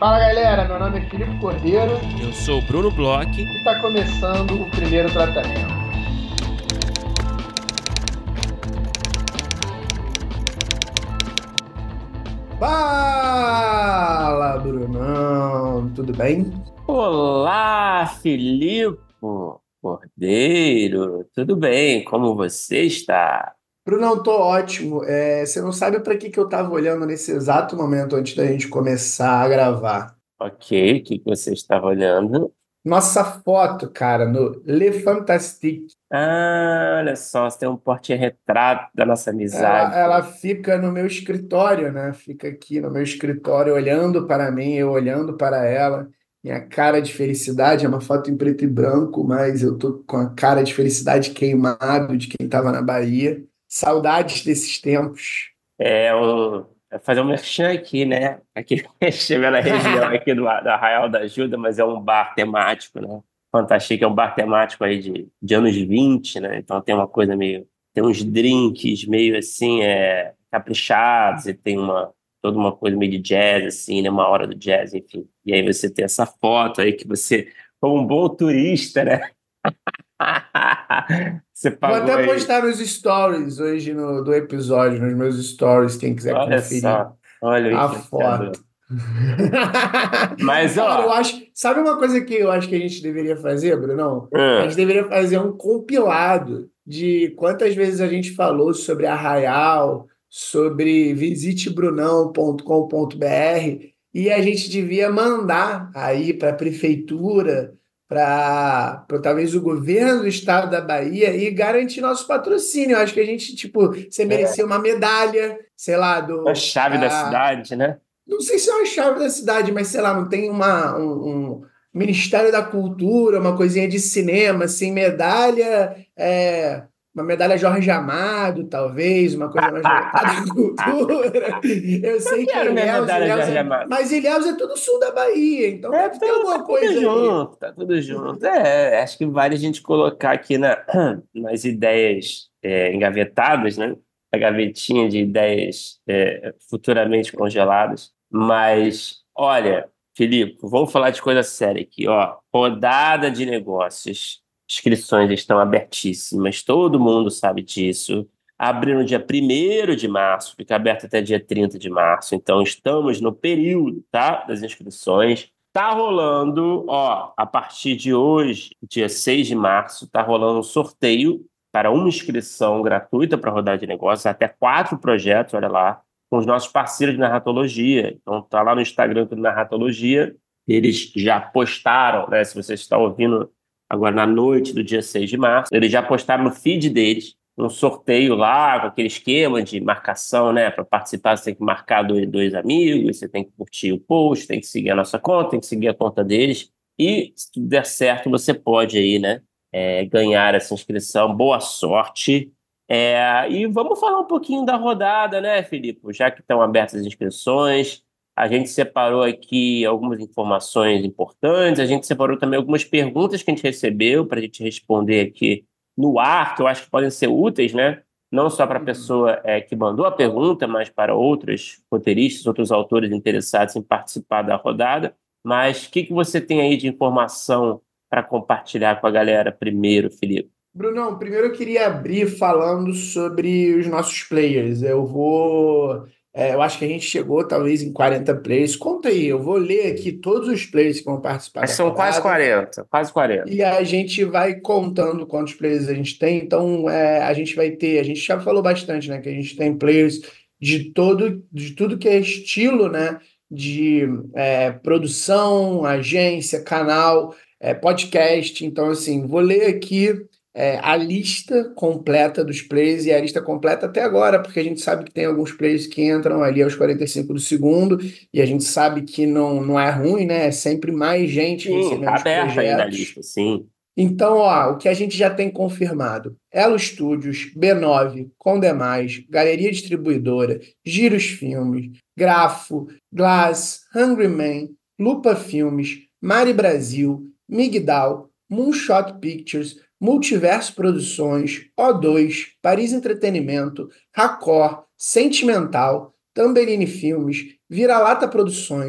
Fala galera, meu nome é Filipe Cordeiro Eu sou o Bruno Bloch. e está começando o primeiro tratamento. Fala, Brunão, tudo bem? Olá, Filipe Cordeiro. Tudo bem? Como você está? Brunão, tô ótimo. Você não sabe para que eu estava olhando nesse exato momento antes da gente começar a gravar. Ok, o que você estava olhando? Nossa foto, cara, no Le Fantastique. Ah, olha só, você tem um porte-retrato da nossa Ela, amizade. ela fica no meu escritório, né? Fica aqui no meu escritório olhando para mim, eu olhando para ela. Minha cara de felicidade é uma foto em preto e branco, mas eu tô com a cara de felicidade queimado de quem estava na Bahia. Saudades desses tempos. É fazer um merchan aqui, né? Aqui, chega na região aqui do Arraial da Ajuda, mas é um bar temático, né? Fantástico, é um bar temático aí de anos 20, né? Então tem uma coisa meio... Tem uns drinks meio assim, caprichados, e tem toda uma coisa meio de jazz, assim, né? Uma hora do jazz, enfim. E aí você tem essa foto aí que você, como um bom turista, né? Você Vou pagou até aí. postar nos stories hoje do episódio, nos meus stories, quem quiser Olha conferir só, olha o a influenciador. foto. Mas, Cara, eu ó, acho. Sabe uma coisa que eu acho que a gente deveria fazer, Brunão? A gente hum, deveria fazer um compilado de quantas vezes a gente falou sobre Arraial, sobre visitebrunão.com.br e a gente devia mandar aí para a prefeitura, para talvez o governo do estado da Bahia e garantir nosso patrocínio. Eu acho que a gente, tipo, você é merecia uma medalha, sei lá, a do. chave da cidade, né? Não sei se é uma chave da cidade, mas sei lá, não tem um Ministério da Cultura, uma coisinha de cinema, assim, uma medalha Jorge Amado, talvez, uma coisa mais voltada à cultura. Eu Eu sei que quero minha medalha Jorge Amado. mas Ilhéus é tudo sul da Bahia, então deve ter Tá alguma tudo coisa aí. junto, tá tudo junto. Acho que vale a gente colocar aqui nas ideias engavetadas, né? A gavetinha de ideias futuramente congeladas. Mas, olha, Filipe, vamos falar de coisa séria aqui, ó. Rodada de negócios. Inscrições estão abertíssimas, todo mundo sabe disso. Abre no dia 1º de março, fica aberto até dia 30 de março. Então, estamos no período, tá, das inscrições. Tá rolando, ó, a partir de hoje, dia 6 de março, tá rolando um sorteio para uma inscrição gratuita para rodar de negócios, até 4 projetos, olha lá, com os nossos parceiros de narratologia. Então, tá lá no Instagram do Narratologia. Eles já postaram, né? Se você está ouvindo agora na noite do dia 6 de março, eles já postaram no feed deles um sorteio lá, com aquele esquema de marcação, né? Para participar, você tem que marcar dois amigos, você tem que curtir o post, tem que seguir a nossa conta, tem que seguir a conta deles. E se tudo der certo, você pode aí, né? Ganhar essa inscrição. Boa sorte. E vamos falar um pouquinho da rodada, né, Filipe? Já que estão abertas as inscrições, a gente separou aqui algumas informações importantes, a gente separou também algumas perguntas que a gente recebeu para a gente responder aqui no ar, que eu acho que podem ser úteis, né? Não só para a Uhum. pessoa que mandou a pergunta, mas para outros roteiristas, outros autores interessados em participar da rodada. Mas o que você tem aí de informação para compartilhar com a galera primeiro, Felipe? Brunão, primeiro eu queria abrir falando sobre os nossos players. Eu acho que a gente chegou talvez em 40 players. Conta aí, eu vou ler aqui todos os players que vão participar Mas da são quase rodada 40, quase 40. e a gente vai contando quantos players a gente tem. Então, a gente já falou bastante, né, que a gente tem players de tudo que é estilo, né, de produção, agência, canal, podcast. Então, assim, vou ler aqui a lista completa dos players e a lista completa até agora, porque a gente sabe que tem alguns players que entram ali aos 45 do segundo e a gente sabe que não é ruim, né? É sempre mais gente Sim, tá recebendo os aberta ainda a projetos. lista, sim. Então, ó, o que a gente já tem confirmado: Elo Studios, B9, Condemais, Galeria Distribuidora, Giros Filmes, Grafo, Glass, Hungry Man, Lupa Filmes, Mari Brasil, Migdal, Moonshot Pictures, Multiverso Produções, O2, Paris Entretenimento, Racor, Sentimental, Tamberini Filmes, Vira-Lata Produções,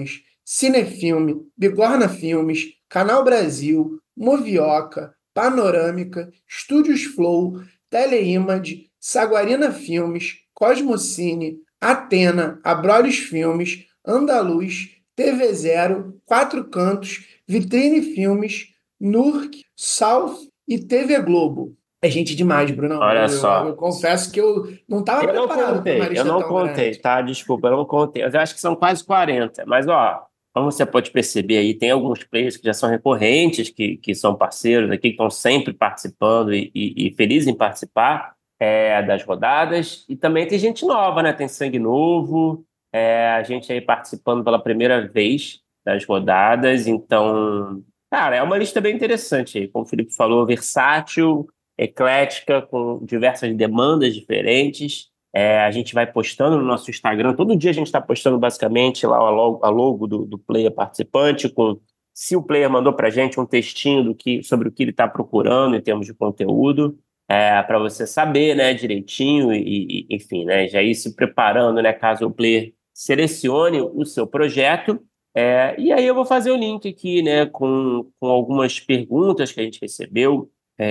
Cinefilme, Bigorna Filmes, Canal Brasil, Movioca, Panorâmica, Estúdios Flow, Teleimage, Saguarina Filmes, Cosmocine, Atena, Abrolhos Filmes, Andaluz, TV Zero, Quatro Cantos, Vitrine Filmes, NURC, South e TV Globo. É gente demais, Brunão. Olha Eu só. confesso que eu não estava preparado para uma Eu lista não tão contei, grande. tá? Desculpa, eu não contei. Eu acho que são quase 40. Mas, ó, como você pode perceber aí, tem alguns players que já são recorrentes, que são parceiros aqui, que estão sempre participando e felizes em participar das rodadas. E também tem gente nova, né? Tem sangue novo, a gente aí participando pela primeira vez das rodadas. Então, cara, é uma lista bem interessante aí. Como o Felipe falou, versátil, eclética, com diversas demandas diferentes. A gente vai postando no nosso Instagram. Todo dia a gente está postando basicamente lá a logo do player participante, com se o player mandou para a gente um textinho sobre o que ele está procurando em termos de conteúdo, para você saber, né, direitinho enfim, né, já ir se preparando, né, caso o player selecione o seu projeto. E aí eu vou fazer o link aqui, né, com algumas perguntas que a gente recebeu.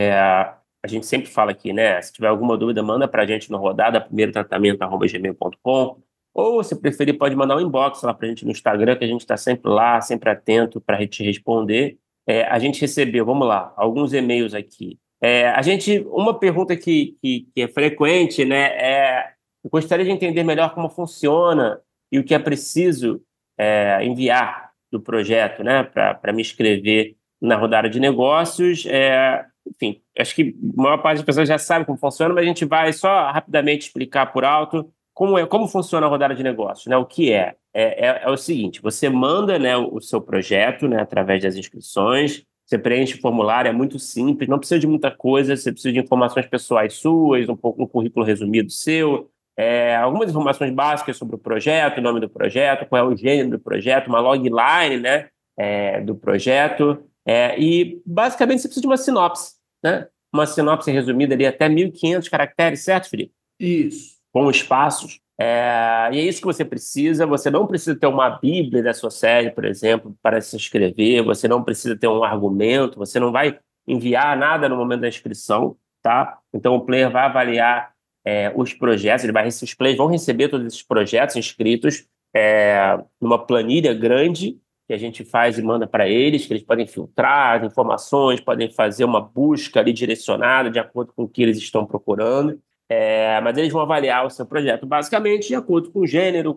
A gente sempre fala aqui, né? Se tiver alguma dúvida, manda para a gente no rodada, primeirotratamento@gmail.com. Ou, se preferir, pode mandar um inbox lá para a gente no Instagram, que a gente está sempre lá, sempre atento para te responder. A gente recebeu, vamos lá, alguns e-mails aqui. Uma pergunta que é frequente, né? Eu gostaria de entender melhor como funciona e o que é preciso enviar do projeto, né? Para me inscrever na rodada de negócios. Enfim, acho que a maior parte das pessoas já sabe como funciona, mas a gente vai só rapidamente explicar por alto como funciona a rodada de negócios, né? O que é? É o seguinte, você manda, né, o seu projeto, né, através das inscrições, você preenche o formulário, é muito simples, não precisa de muita coisa, você precisa de informações pessoais suas, um currículo resumido seu, algumas informações básicas sobre o projeto, o nome do projeto, qual é o gênero do projeto, uma logline, né, do projeto. E basicamente você precisa de uma sinopse, né? Uma sinopse resumida ali até 1.500 caracteres, certo, Felipe? Isso. Com espaços. E é isso que você precisa. Você não precisa ter uma bíblia da sua série, por exemplo, para se inscrever. Você não precisa ter um argumento. Você não vai enviar nada no momento da inscrição, tá? Então o player vai avaliar os projetos. Os players vão receber todos esses projetos inscritos numa planilha grande que a gente faz e manda para eles, que eles podem filtrar as informações, podem fazer uma busca ali direcionada de acordo com o que eles estão procurando. Mas eles vão avaliar o seu projeto basicamente de acordo com o gênero,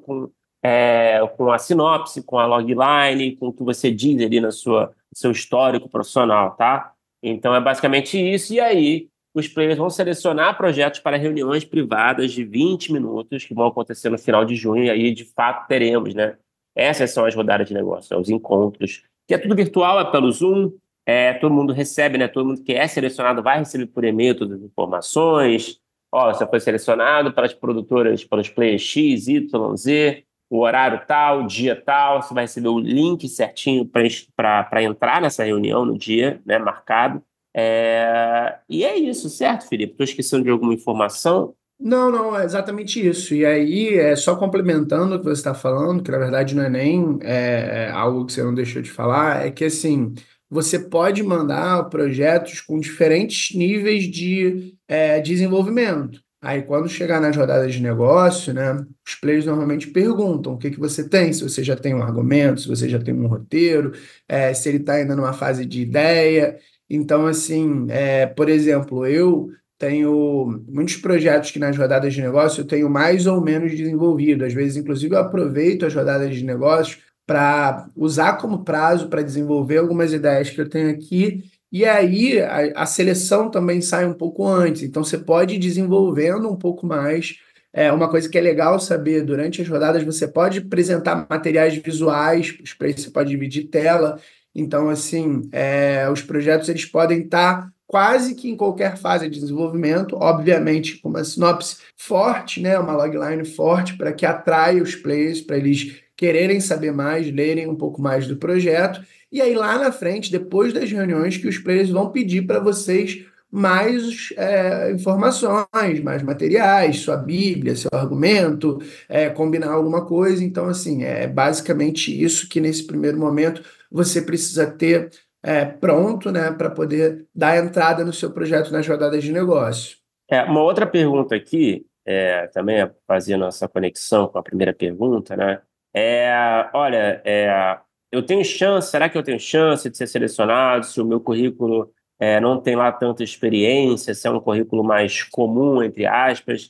com a sinopse, com a logline, com o que você diz ali no seu histórico profissional, tá? Então é basicamente isso. E aí os players vão selecionar projetos para reuniões privadas de 20 minutos que vão acontecer no final de junho, e aí de fato teremos, né? Essas são as rodadas de negócio, os encontros, que é tudo virtual, é pelo Zoom, todo mundo recebe, né? Todo mundo que é selecionado vai receber por e-mail todas as informações. Ó, você foi selecionado pelas produtoras, pelos players X, Y, Z, o horário tal, dia tal, você vai receber o link certinho para entrar nessa reunião no dia, né, marcado. E é isso, certo, Felipe? Estou esquecendo de alguma informação? Não, não, é exatamente isso. E aí, só complementando o que você está falando, que na verdade não é nem algo que você não deixou de falar, é que assim, você pode mandar projetos com diferentes níveis de desenvolvimento. Aí, quando chegar nas rodadas de negócio, né, os players normalmente perguntam o que que você tem, se você já tem um argumento, se você já tem um roteiro, se ele está ainda numa fase de ideia. Então, assim, por exemplo, eu tenho muitos projetos que nas rodadas de negócio eu tenho mais ou menos desenvolvido. Às vezes, inclusive, eu aproveito as rodadas de negócios para usar como prazo para desenvolver algumas ideias que eu tenho aqui. E aí a seleção também sai um pouco antes. Então, você pode ir desenvolvendo um pouco mais. Uma coisa que é legal saber, durante as rodadas você pode apresentar materiais visuais, para isso você pode dividir tela. Então, assim, os projetos eles podem estar quase que em qualquer fase de desenvolvimento, obviamente com uma sinopse forte, né, uma logline forte para que atraia os players, para eles quererem saber mais, lerem um pouco mais do projeto. E aí lá na frente, depois das reuniões, que os players vão pedir para vocês mais informações, mais materiais, sua Bíblia, seu argumento, combinar alguma coisa. Então, assim, é basicamente isso que nesse primeiro momento você precisa ter pronto, né, para poder dar entrada no seu projeto nas rodadas de negócio. Uma outra pergunta aqui, também fazendo essa conexão com a primeira pergunta, né? Olha, eu tenho chance, será que eu tenho chance de ser selecionado se o meu currículo não tem lá tanta experiência, se é um currículo mais comum, entre aspas?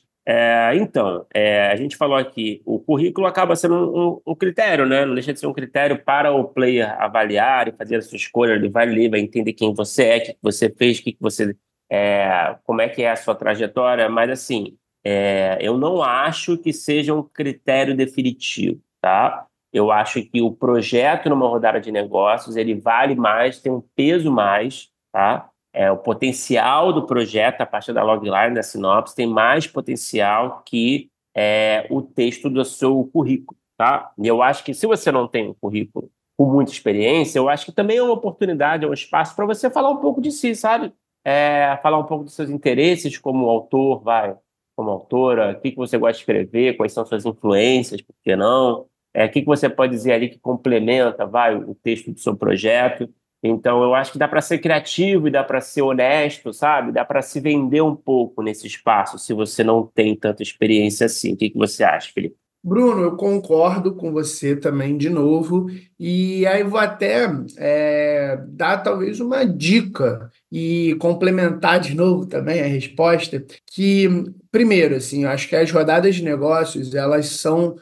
A gente falou aqui, o currículo acaba sendo um critério, né? Não deixa de ser um critério para o player avaliar e fazer a sua escolha. Ele vai ler, vai entender quem você é, o que você fez, o que você como é que é a sua trajetória, mas assim, eu não acho que seja um critério definitivo, tá? Eu acho que o projeto numa rodada de negócios, ele vale mais, tem um peso mais, tá? O potencial do projeto, a partir da logline, da sinopse, tem mais potencial que o texto do seu currículo, tá? E eu acho que se você não tem um currículo com muita experiência, eu acho que também é uma oportunidade, é um espaço para você falar um pouco de si, sabe? Falar um pouco dos seus interesses como autor, como autora, o que você gosta de escrever, quais são suas influências, por que não? O que você pode dizer ali que complementa, o texto do seu projeto. Então, eu acho que dá para ser criativo e dá para ser honesto, sabe? Dá para se vender um pouco nesse espaço, se você não tem tanta experiência assim. O que você acha, Felipe? Bruno, eu concordo com você também de novo, e aí vou até dar talvez uma dica e complementar de novo também a resposta, que, primeiro, assim, eu acho que as rodadas de negócios, elas são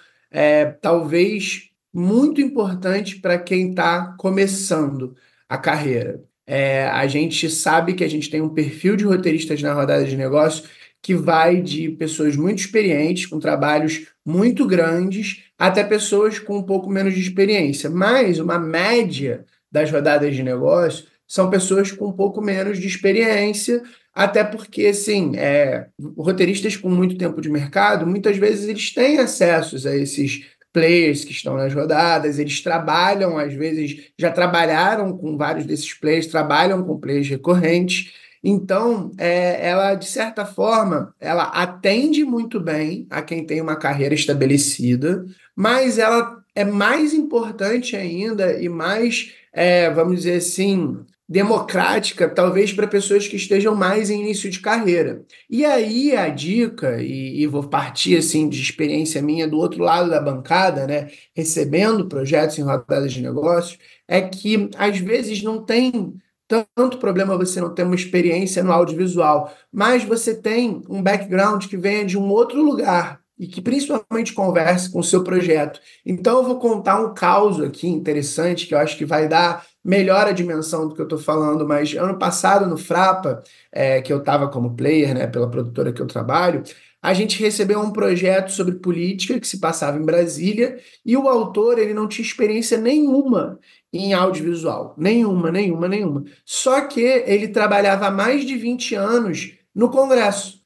talvez muito importantes para quem está começando a carreira. A gente sabe que a gente tem um perfil de roteiristas na rodada de negócios que vai de pessoas muito experientes, com trabalhos muito grandes, até pessoas com um pouco menos de experiência. Mas uma média das rodadas de negócio são pessoas com um pouco menos de experiência, até porque, assim, roteiristas com muito tempo de mercado, muitas vezes eles têm acessos a esses players que estão nas rodadas, eles trabalham, às vezes, já trabalharam com vários desses players, trabalham com players recorrentes, então, ela, de certa forma, ela atende muito bem a quem tem uma carreira estabelecida, mas ela é mais importante ainda e mais, vamos dizer assim, democrática, talvez para pessoas que estejam mais em início de carreira. E aí a dica, e vou partir assim de experiência minha do outro lado da bancada, né, recebendo projetos em rodadas de negócios, é que às vezes não tem tanto problema você não ter uma experiência no audiovisual, mas você tem um background que venha de um outro lugar e que principalmente converse com o seu projeto. Então eu vou contar um caso aqui interessante que eu acho que vai dar melhor a dimensão do que eu estou falando, mas ano passado no Frapa, que eu estava como player, né, pela produtora que eu trabalho, a gente recebeu um projeto sobre política que se passava em Brasília e o autor ele não tinha experiência nenhuma em audiovisual. Nenhuma, nenhuma, nenhuma. Só que ele trabalhava há mais de 20 anos no Congresso,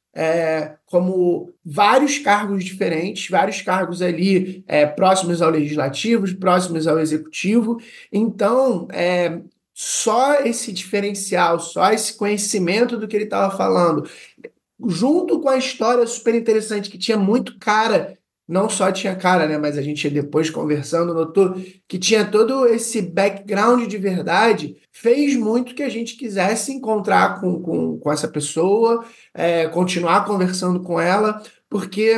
como vários cargos diferentes, vários cargos ali próximos ao legislativo, próximos ao executivo. Então, só esse diferencial, só esse conhecimento do que ele estava falando, junto com a história super interessante, que tinha muito cara, não só tinha cara, né, mas a gente depois conversando notou que tinha todo esse background de verdade, fez muito que a gente quisesse encontrar com essa pessoa, continuar conversando com ela, porque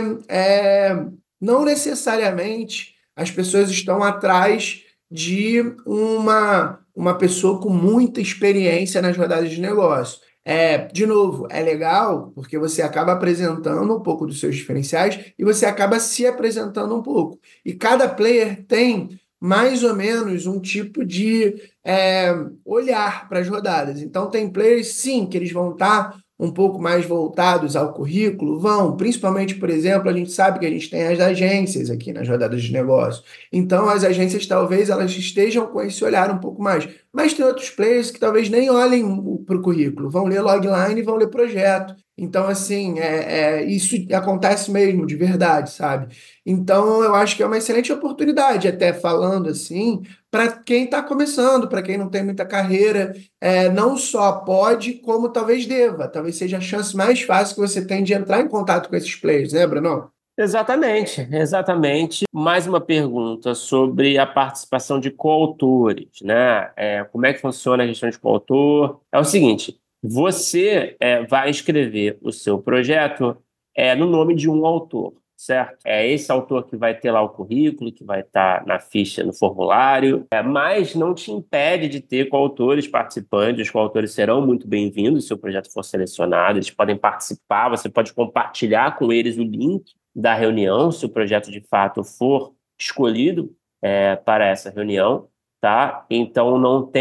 não necessariamente as pessoas estão atrás de uma pessoa com muita experiência nas rodadas de negócio. De novo, é legal porque você acaba apresentando um pouco dos seus diferenciais e você acaba se apresentando um pouco. E cada player tem mais ou menos um tipo de olhar para as rodadas. Então, tem players, sim, que eles vão estar um pouco mais voltados ao currículo, vão, principalmente, por exemplo, a gente sabe que a gente tem as agências aqui nas rodadas de negócio. Então, as agências talvez elas estejam com esse olhar um pouco mais. Mas tem outros players que talvez nem olhem para o currículo, vão ler logline e vão ler projeto. Então, assim, isso acontece mesmo, de verdade, sabe? Então, eu acho que é uma excelente oportunidade, até falando assim, para quem está começando, para quem não tem muita carreira, não só pode, como talvez deva. Talvez seja a chance mais fácil que você tem de entrar em contato com esses players, né, Bruno? Exatamente, exatamente. Mais uma pergunta sobre a participação de coautores, né? Como é que funciona a gestão de coautor? É o seguinte, você vai escrever o seu projeto no nome de um autor, certo? É esse autor que vai ter lá o currículo, que vai estar na ficha, no formulário, mas não te impede de ter coautores participantes. Os coautores serão muito bem-vindos se o seu projeto for selecionado, eles podem participar, você pode compartilhar com eles o link da reunião, se o projeto de fato for escolhido para essa reunião, tá? Então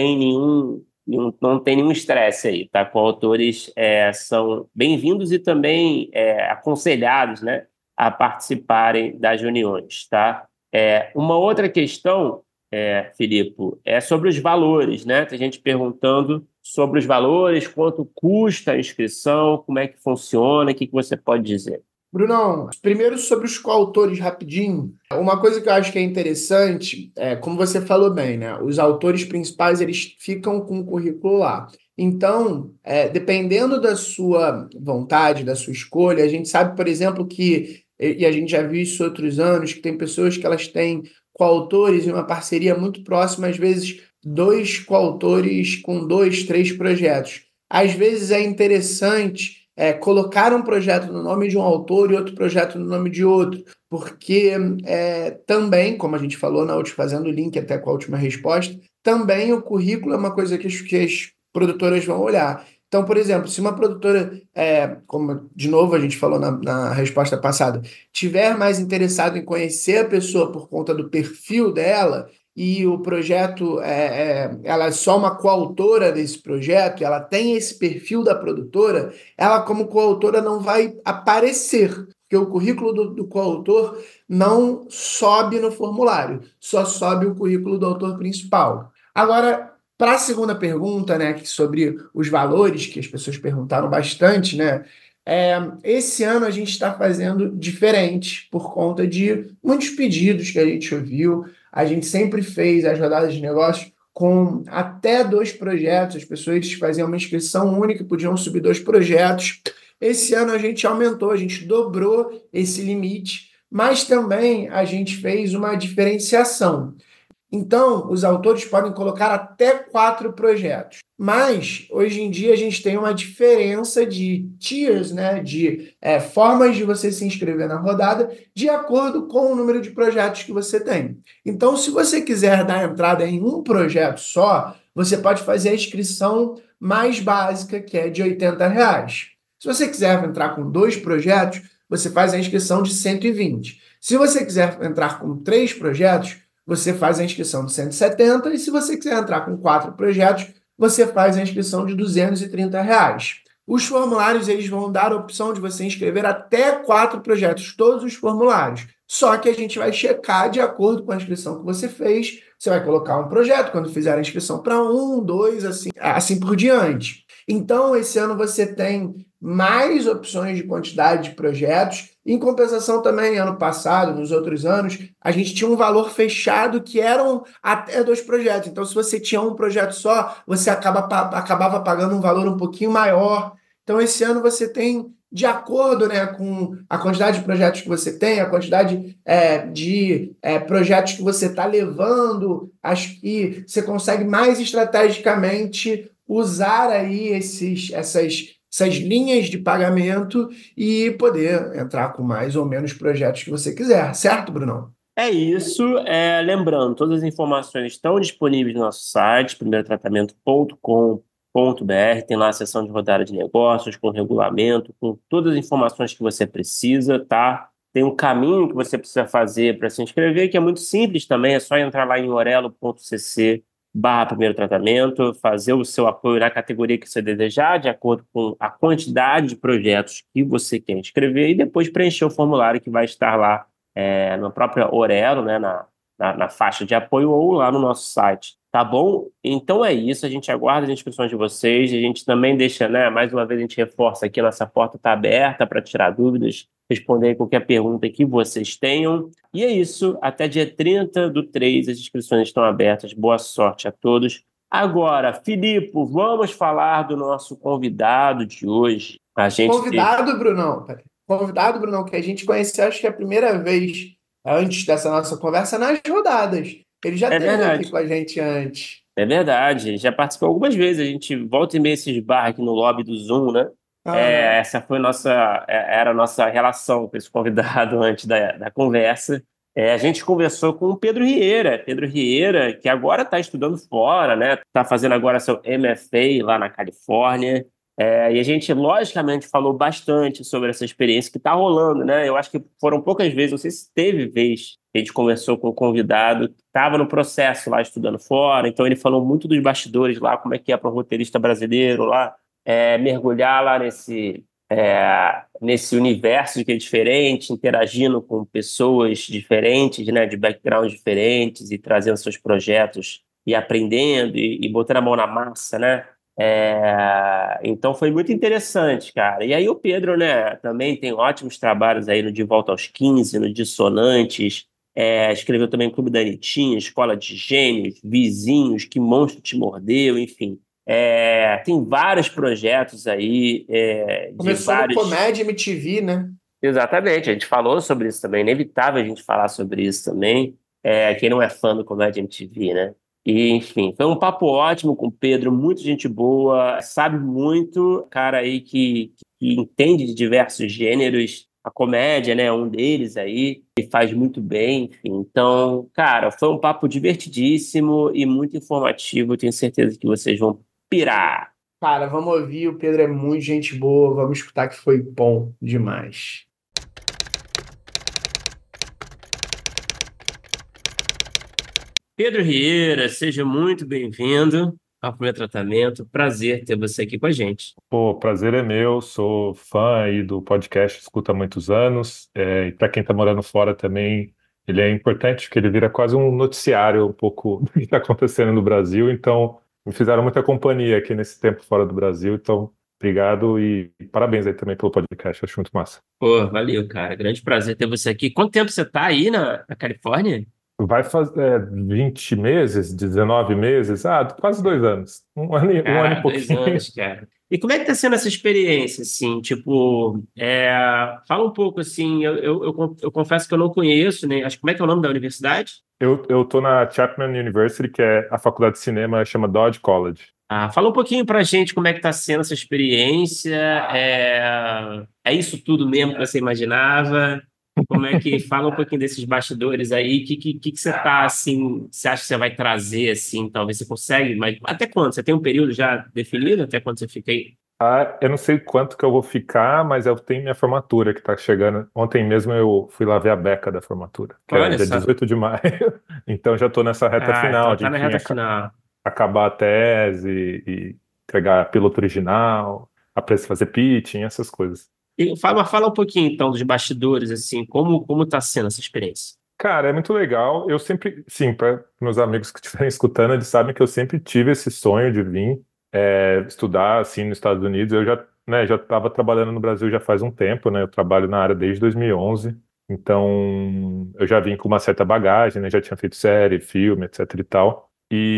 não tem nenhum estresse aí, tá? Coautores são bem-vindos e também aconselhados, né, a participarem das reuniões, tá? Uma outra questão, Filipe, é sobre os valores, né? Tem gente perguntando sobre os valores, quanto custa a inscrição, como é que funciona, o que você pode dizer? Brunão, primeiro sobre os coautores, rapidinho. Uma coisa que eu acho que é interessante, como você falou bem, né? Os autores principais, eles ficam com o currículo lá. Então, dependendo da sua vontade, da sua escolha, a gente sabe, por exemplo, e a gente já viu isso outros anos, que tem pessoas que elas têm coautores e uma parceria muito próxima, às vezes dois coautores com dois, três projetos. Às vezes é interessante colocar um projeto no nome de um autor e outro projeto no nome de outro, porque também, como a gente falou na última, fazendo o link até com a última resposta, também o currículo é uma coisa que as produtoras vão olhar. Então, por exemplo, se uma produtora, como de novo a gente falou na resposta passada, tiver mais interessado em conhecer a pessoa por conta do perfil dela, e o projeto, ela é só uma coautora desse projeto, ela tem esse perfil da produtora, ela como coautora não vai aparecer, porque o currículo do coautor não sobe no formulário, só sobe o currículo do autor principal. Agora, para a segunda pergunta, né, sobre os valores, que as pessoas perguntaram bastante, né, esse ano a gente está fazendo diferente por conta de muitos pedidos que a gente ouviu. A gente sempre fez as rodadas de negócios com até dois projetos, as pessoas faziam uma inscrição única, podiam subir dois projetos. Esse ano a gente aumentou, a gente dobrou esse limite, mas também a gente fez uma diferenciação. Então, os autores podem colocar até quatro projetos. Mas, hoje em dia, a gente tem uma diferença de tiers, né, de formas de você se inscrever na rodada, de acordo com o número de projetos que você tem. Então, se você quiser dar entrada em um projeto só, você pode fazer a inscrição mais básica, que é de R$ 80. Se você quiser entrar com dois projetos, você faz a inscrição de 120. Se você quiser entrar com três projetos, você faz a inscrição de 170, e se você quiser entrar com quatro projetos, você faz a inscrição de R$ 230. Os formulários, eles vão dar a opção de você inscrever até quatro projetos, todos os formulários. Só que a gente vai checar de acordo com a inscrição que você fez. Você vai colocar um projeto quando fizer a inscrição para um, dois, assim por diante. Então, esse ano você tem mais opções de quantidade de projetos. Em compensação também, ano passado, nos outros anos, a gente tinha um valor fechado que eram até dois projetos. Então, se você tinha um projeto só, você acabava pagando um valor um pouquinho maior. Então, esse ano você tem, de acordo, né, com a quantidade de projetos que você tem, a quantidade de projetos que você está levando, acho que você consegue mais estrategicamente usar aí essas linhas de pagamento e poder entrar com mais ou menos projetos que você quiser, certo, Brunão? É isso. Lembrando, todas as informações estão disponíveis no nosso site, primeirotratamento.com.br. Tem lá a seção de rodada de negócios, com regulamento, com todas as informações que você precisa, tá? Tem um caminho que você precisa fazer para se inscrever, que é muito simples também, é só entrar lá em orelo.cc/primeiro tratamento, fazer o seu apoio na categoria que você desejar, de acordo com a quantidade de projetos que você quer inscrever, e depois preencher o formulário que vai estar lá na própria Orelo, né, na faixa de apoio ou lá no nosso site, tá bom? Então é isso, a gente aguarda as inscrições de vocês, a gente também deixa, né, mais uma vez a gente reforça aqui, nossa porta está aberta para tirar dúvidas responder qualquer pergunta que vocês tenham. E é isso, até dia 30/3 as inscrições estão abertas. Boa sorte a todos. Agora, Filipe, vamos falar do nosso convidado de hoje. A gente teve... Convidado, Brunão, peraí. Convidado, Brunão, que a gente conheceu, acho que é a primeira vez, antes dessa nossa conversa, nas rodadas. Ele já É esteve aqui verdade. com a gente antes. É verdade, já participou algumas vezes. A gente volta e meia se esbarra aqui no lobby do Zoom, né? Aham. Essa foi era a nossa relação com esse convidado antes da conversa. A gente conversou com o Pedro Rieira. Pedro Rieira, que agora está estudando fora, né? Está fazendo agora seu MFA lá na Califórnia. E a gente, logicamente, falou bastante sobre essa experiência que está rolando, né? Eu acho que foram poucas vezes, não sei se teve vez que a gente conversou com o convidado, que estava no processo lá estudando fora, então ele falou muito dos bastidores lá, como é que é para um roteirista brasileiro lá, mergulhar lá nesse universo que é diferente, interagindo com pessoas diferentes, né, de backgrounds diferentes e trazendo seus projetos e aprendendo e botando a mão na massa, né? Então foi muito interessante, cara. E aí o Pedro, né, também tem ótimos trabalhos aí no De Volta aos 15, no Dissonantes, escreveu também o Clube da Anitinha, Escola de Gênios, Vizinhos, Que Monstro Te Mordeu, enfim. Tem vários projetos aí, de Começou no vários... Comédia MTV, né? Exatamente, a gente falou sobre isso também, é inevitável a gente falar sobre isso também. Quem não é fã do Comédia MTV, né? E, enfim, foi um papo ótimo com o Pedro, muito gente boa, sabe muito, cara aí que entende de diversos gêneros, a comédia, né, é um deles aí, e faz muito bem, enfim. Então, cara, foi um papo divertidíssimo e muito informativo, tenho certeza que vocês vão pirar. Cara, vamos ouvir, o Pedro é muito gente boa, vamos escutar que foi bom demais. Pedro Rieira, seja muito bem-vindo ao Primeiro Tratamento. Prazer ter você aqui com a gente. Pô, prazer é meu, sou fã aí do podcast, escuto há muitos anos, e para quem está morando fora também, ele é importante porque ele vira quase um noticiário um pouco do que está acontecendo no Brasil, então me fizeram muita companhia aqui nesse tempo fora do Brasil, então obrigado e parabéns aí também pelo podcast, acho muito massa. Pô, valeu, cara. Grande prazer ter você aqui. Quanto tempo você tá aí na Califórnia? Vai fazer 20 meses, 19 meses, quase 2 anos, um ano e Cara, 2 anos, pouquinho. cara. E como é que tá sendo essa experiência, assim? Tipo, fala um pouco, assim, eu confesso que eu não conheço, né? Acho como é que é o nome da universidade? Eu tô na Chapman University, que é a faculdade de cinema, chama Dodge College. Fala um pouquinho pra gente como é que tá sendo essa experiência. É isso tudo mesmo que você imaginava? Como é que fala um pouquinho desses bastidores aí? Que você tá assim? Você acha que você vai trazer assim? Talvez você consegue, mas até quando? Você tem um período já definido? Até quando você fica aí? Eu não sei quanto que eu vou ficar, mas eu tenho minha formatura que está chegando. Ontem mesmo eu fui lá ver a beca da formatura, que é Olha dia só. 18 de maio. Então já estou nessa reta final Então de, tá na enfim, reta final. acabar a tese e entregar piloto original, fazer pitching, essas coisas. E fala um pouquinho então dos bastidores, assim, como tá sendo essa experiência? Cara, é muito legal. Eu sempre, sim, para meus amigos que estiverem escutando, eles sabem que eu sempre tive esse sonho de vir estudar assim nos Estados Unidos. Eu já, né, já estava trabalhando no Brasil já faz um tempo, né? Eu trabalho na área desde 2011. Então, eu já vim com uma certa bagagem, né? Já tinha feito série, filme, etc e tal.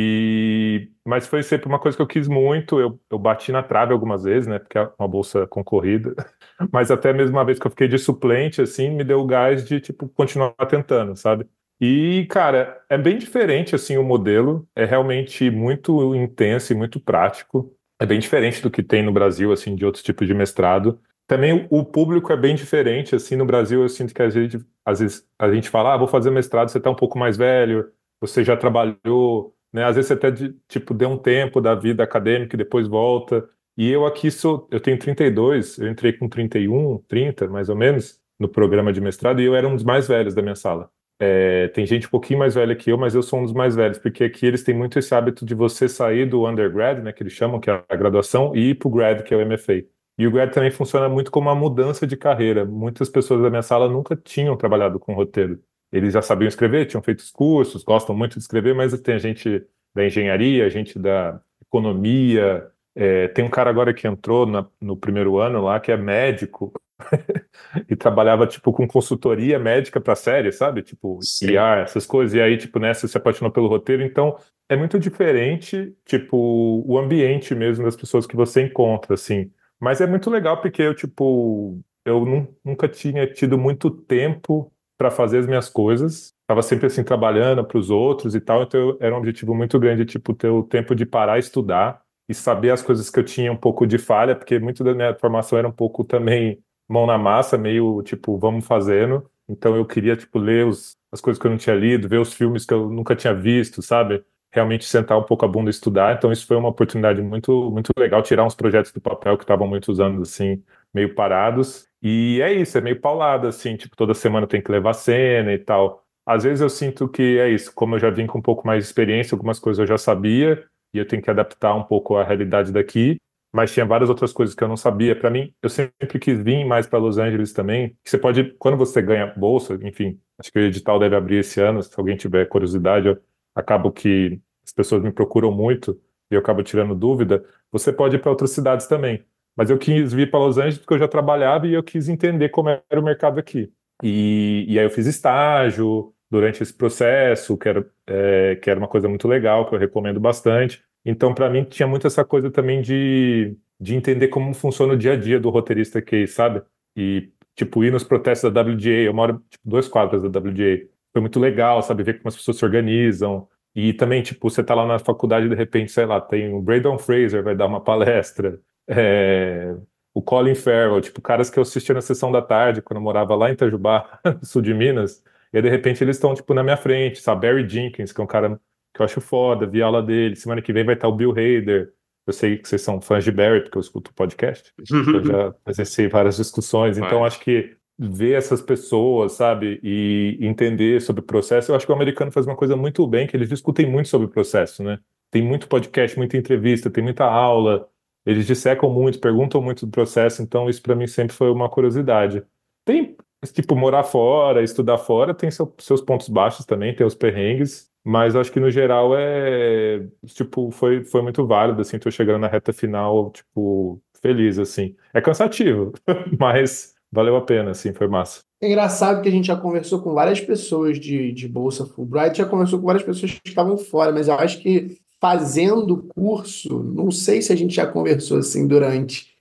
Mas foi sempre uma coisa que eu quis muito. Eu bati na trave algumas vezes, né? Porque é uma bolsa concorrida. Mas até mesmo uma vez que eu fiquei de suplente, assim, me deu o gás de, tipo, continuar tentando, sabe? E, cara, é bem diferente, assim, o modelo. É realmente muito intenso e muito prático. É bem diferente do que tem no Brasil, assim, de outros tipos de mestrado. Também o público é bem diferente, assim, no Brasil eu sinto que às vezes a gente fala, vou fazer mestrado, você tá um pouco mais velho, você já trabalhou, né? Às vezes você até, tipo, deu um tempo da vida acadêmica e depois volta. E eu aqui eu tenho 32, eu entrei com 31, 30, mais ou menos, no programa de mestrado, e eu era um dos mais velhos da minha sala. Tem gente um pouquinho mais velha que eu, mas eu sou um dos mais velhos, porque aqui eles têm muito esse hábito de você sair do undergrad, né, que eles chamam, que é a graduação, e ir para o grad, que é o MFA. E o grad também funciona muito como uma mudança de carreira. Muitas pessoas da minha sala nunca tinham trabalhado com roteiro. Eles já sabiam escrever, tinham feito os cursos, gostam muito de escrever, mas tem a gente da engenharia, a gente da economia, tem um cara agora que entrou no primeiro ano lá, que é médico, e trabalhava, tipo, com consultoria médica para série, sabe? Tipo, Sim. IA, essas coisas. E aí, tipo, nessa se apaixonou pelo roteiro. Então, é muito diferente, tipo, o ambiente mesmo das pessoas que você encontra, assim. Mas é muito legal porque eu, tipo, nunca tinha tido muito tempo para fazer as minhas coisas. Tava sempre, assim, trabalhando para os outros e tal. Então, era um objetivo muito grande, tipo, ter o tempo de parar e estudar e saber as coisas que eu tinha um pouco de falha, porque muito da minha formação era um pouco também mão na massa, meio tipo, vamos fazendo. Então eu queria, tipo, ler as coisas que eu não tinha lido, ver os filmes que eu nunca tinha visto, sabe? Realmente sentar um pouco a bunda e estudar. Então isso foi uma oportunidade muito, muito legal, tirar uns projetos do papel que estavam muitos anos, assim, meio parados. E é isso, é meio paulado, assim, tipo, toda semana tem que levar cena e tal. Às vezes eu sinto que é isso, como eu já vim com um pouco mais de experiência, algumas coisas eu já sabia, e eu tenho que adaptar um pouco à realidade daqui, mas tinha várias outras coisas que eu não sabia. Para mim, eu sempre quis vir mais para Los Angeles também. Que você pode, quando você ganha bolsa, enfim, acho que o edital deve abrir esse ano, se alguém tiver curiosidade, eu acabo que as pessoas me procuram muito e eu acabo tirando dúvida. Você pode ir para outras cidades também. Mas eu quis vir para Los Angeles porque eu já trabalhava e eu quis entender como era o mercado aqui. E aí eu fiz estágio durante esse processo, que era uma coisa muito legal, que eu recomendo bastante. Então, para mim, tinha muito essa coisa também de entender como funciona o dia a dia do roteirista aqui, sabe? E, tipo, ir nos protestos da WGA. Eu moro, tipo, 2 quadras da WGA. Foi muito legal, sabe? Ver como as pessoas se organizam. E também, tipo, você tá lá na faculdade e, de repente, sei lá, tem o Braydon Fraser vai dar uma palestra. É, o Colin Farrell, tipo, caras que eu assistia na sessão da tarde, quando eu morava lá em Itajubá, sul de Minas. E aí, de repente, eles estão, tipo, na minha frente, sabe? Barry Jenkins, que é um cara que eu acho foda, vi a aula dele. Semana que vem vai estar o Bill Hader. Eu sei que vocês são fãs de Barry, porque eu escuto o podcast, então já presenciei várias discussões. Então, Vai. acho que ver essas pessoas, sabe, e entender sobre o processo, eu acho que o americano faz uma coisa muito bem, que eles discutem muito sobre o processo, né? Tem muito podcast, muita entrevista, tem muita aula, eles dissecam muito, perguntam muito do processo, então isso para mim sempre foi uma curiosidade. Tem, tipo, morar fora, estudar fora, tem seus pontos baixos também, tem os perrengues, mas acho que no geral tipo, foi muito válido, assim, tô chegando na reta final, tipo, feliz, assim. É cansativo, mas valeu a pena, assim, foi massa. É engraçado que a gente já conversou com várias pessoas de Bolsa Fulbright, já conversou com várias pessoas que estavam fora, mas eu acho que fazendo o curso, não sei se a gente já conversou assim durante.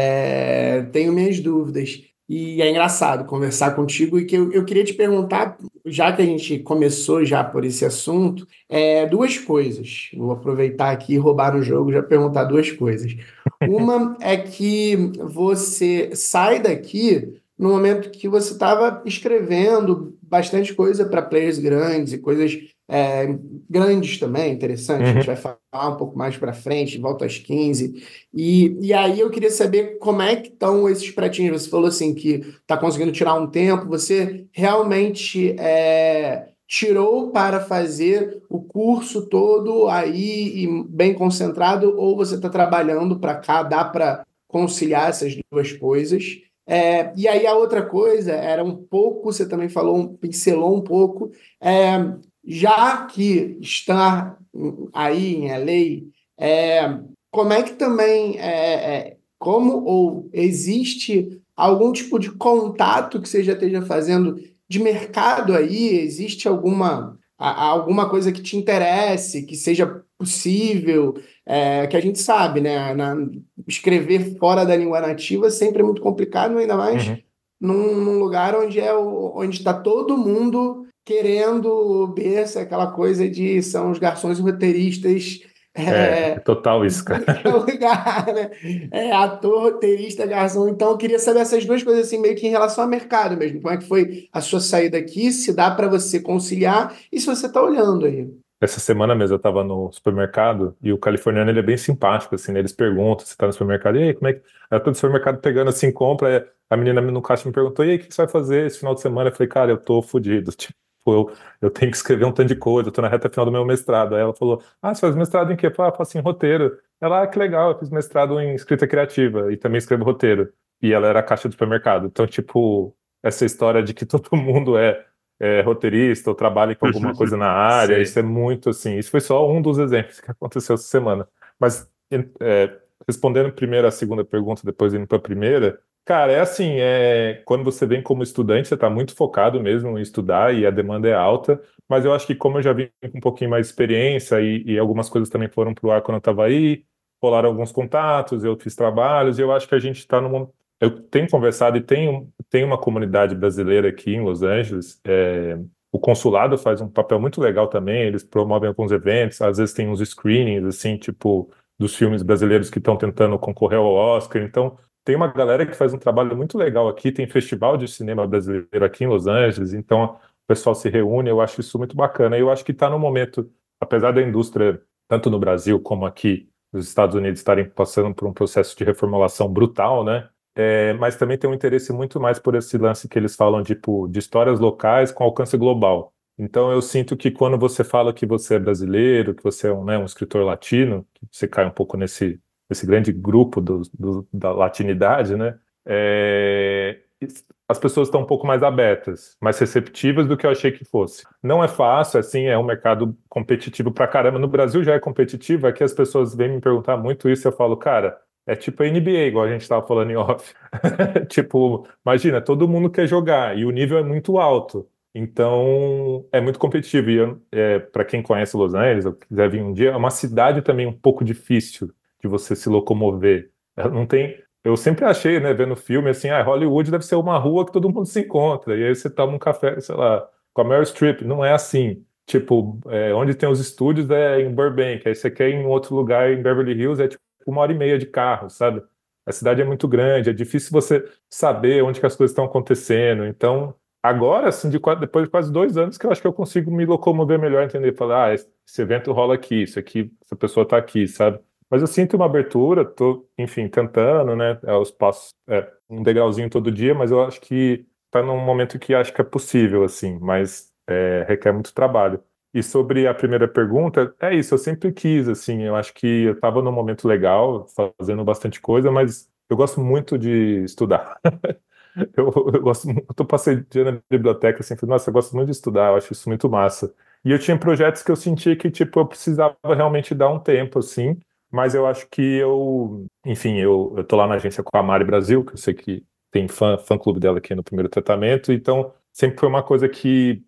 Tenho minhas dúvidas. E é engraçado conversar contigo e que eu queria te perguntar, já que a gente começou já por esse assunto, duas coisas. Vou aproveitar aqui e roubar no jogo, já perguntar duas coisas. Uma é que você sai daqui no momento que você estava escrevendo bastante coisa para players grandes e coisas é, grandes também, interessante. A gente Uhum. vai falar um pouco mais para frente, volta às 15. E aí eu queria saber como é que estão esses pratinhos. Você falou assim que está conseguindo tirar um tempo. Você realmente tirou para fazer o curso todo aí e bem concentrado, ou você está trabalhando para cá, dá para conciliar essas duas coisas? E aí a outra coisa era um pouco, você também falou, pincelou um pouco, já que está aí em LA, como é que também, como ou existe algum tipo de contato que você já esteja fazendo de mercado aí? Existe alguma coisa que te interesse, que seja possível, que a gente sabe, né? Escrever fora da língua nativa sempre é muito complicado, ainda mais Uhum. num lugar onde está todo mundo querendo berço, aquela coisa de são os garçons roteiristas. É total isso, Tudo cara. que é lugar, né? Ator, roteirista, garçom. Então, eu queria saber essas duas coisas, assim, meio que em relação ao mercado mesmo. Como é que foi a sua saída aqui? Se dá para você conciliar e se você está olhando aí. Essa semana mesmo eu tava no supermercado e o californiano ele é bem simpático, assim, né? Eles perguntam se tá no supermercado, e aí, como é que. Aí eu tô no supermercado pegando assim, compra, a menina no caixa me perguntou, e aí, o que você vai fazer esse final de semana? Eu falei, cara, eu tô fodido, tipo, eu tenho que escrever um tanto de coisa, eu tô na reta final do meu mestrado. Aí ela falou, você faz mestrado em quê? Eu falei, faço assim, roteiro. Ela, que legal, eu fiz mestrado em escrita criativa e também escrevo roteiro. E ela era a caixa do supermercado. Então, tipo, essa história de que todo mundo é roteirista ou trabalha com alguma coisa na área, isso Sei. é muito assim. Isso foi só um dos exemplos que aconteceu essa semana. Mas respondendo primeiro a segunda pergunta, depois indo para a primeira, Cara, é assim, quando você vem como estudante, você está muito focado mesmo em estudar e a demanda é alta, mas eu acho que como eu já vim com um pouquinho mais de experiência e algumas coisas também foram pro ar quando eu estava aí, rolaram alguns contatos, eu fiz trabalhos, e eu acho que a gente está numa... Eu tenho conversado e tem uma comunidade brasileira aqui em Los Angeles, o consulado faz um papel muito legal também, eles promovem alguns eventos, às vezes tem uns screenings, assim, tipo, dos filmes brasileiros que estão tentando concorrer ao Oscar, então... Tem uma galera que faz um trabalho muito legal aqui, tem festival de cinema brasileiro aqui em Los Angeles, então o pessoal se reúne, eu acho isso muito bacana. Eu acho que está no momento, apesar da indústria, tanto no Brasil como aqui nos Estados Unidos, estarem passando por um processo de reformulação brutal, né? Mas também tem um interesse muito mais por esse lance que eles falam, tipo, de histórias locais com alcance global. Então eu sinto que quando você fala que você é brasileiro, que você é um escritor latino, que você cai um pouco nesse grande grupo da latinidade, né? É, as pessoas estão um pouco mais abertas, mais receptivas do que eu achei que fosse. Não é fácil, assim, é um mercado competitivo pra caramba. No Brasil já é competitivo, aqui as pessoas vêm me perguntar muito isso, e eu falo, cara, é tipo a NBA, igual a gente estava falando em off. Tipo, imagina, todo mundo quer jogar e o nível é muito alto. Então, é muito competitivo. E para quem conhece Los Angeles, ou quiser vir um dia, é uma cidade também um pouco difícil de você se locomover. Ela não tem. Eu sempre achei, né, vendo filme, assim, Hollywood deve ser uma rua que todo mundo se encontra. E aí você toma um café, sei lá, com a Meryl Streep. Não é assim. Tipo, onde tem os estúdios é em Burbank. Aí você quer ir em outro lugar, em Beverly Hills, é tipo 1 hora e meia de carro, sabe? A cidade é muito grande, é difícil você saber onde que as coisas estão acontecendo. Então, agora, assim, depois de quase 2 anos, que eu acho que eu consigo me locomover melhor, entender, falar, esse evento rola aqui, isso aqui, essa pessoa está aqui, sabe? Mas eu sinto uma abertura, tô, enfim, tentando, né, aos passos, um degrauzinho todo dia, mas eu acho que está num momento que acho que é possível, assim, mas requer muito trabalho. E sobre a primeira pergunta, é isso, eu sempre quis, assim, eu acho que eu estava num momento legal, fazendo bastante coisa, mas eu gosto muito de estudar. Eu gosto muito, eu tô passando na biblioteca assim, falei, nossa, eu gosto muito de estudar, eu acho isso muito massa. E eu tinha projetos que eu sentia que, tipo, eu precisava realmente dar um tempo, assim, mas eu acho que enfim, eu tô lá na agência com a Mari Brasil, que eu sei que tem fã-clube dela aqui no Primeiro Tratamento, então sempre foi uma coisa que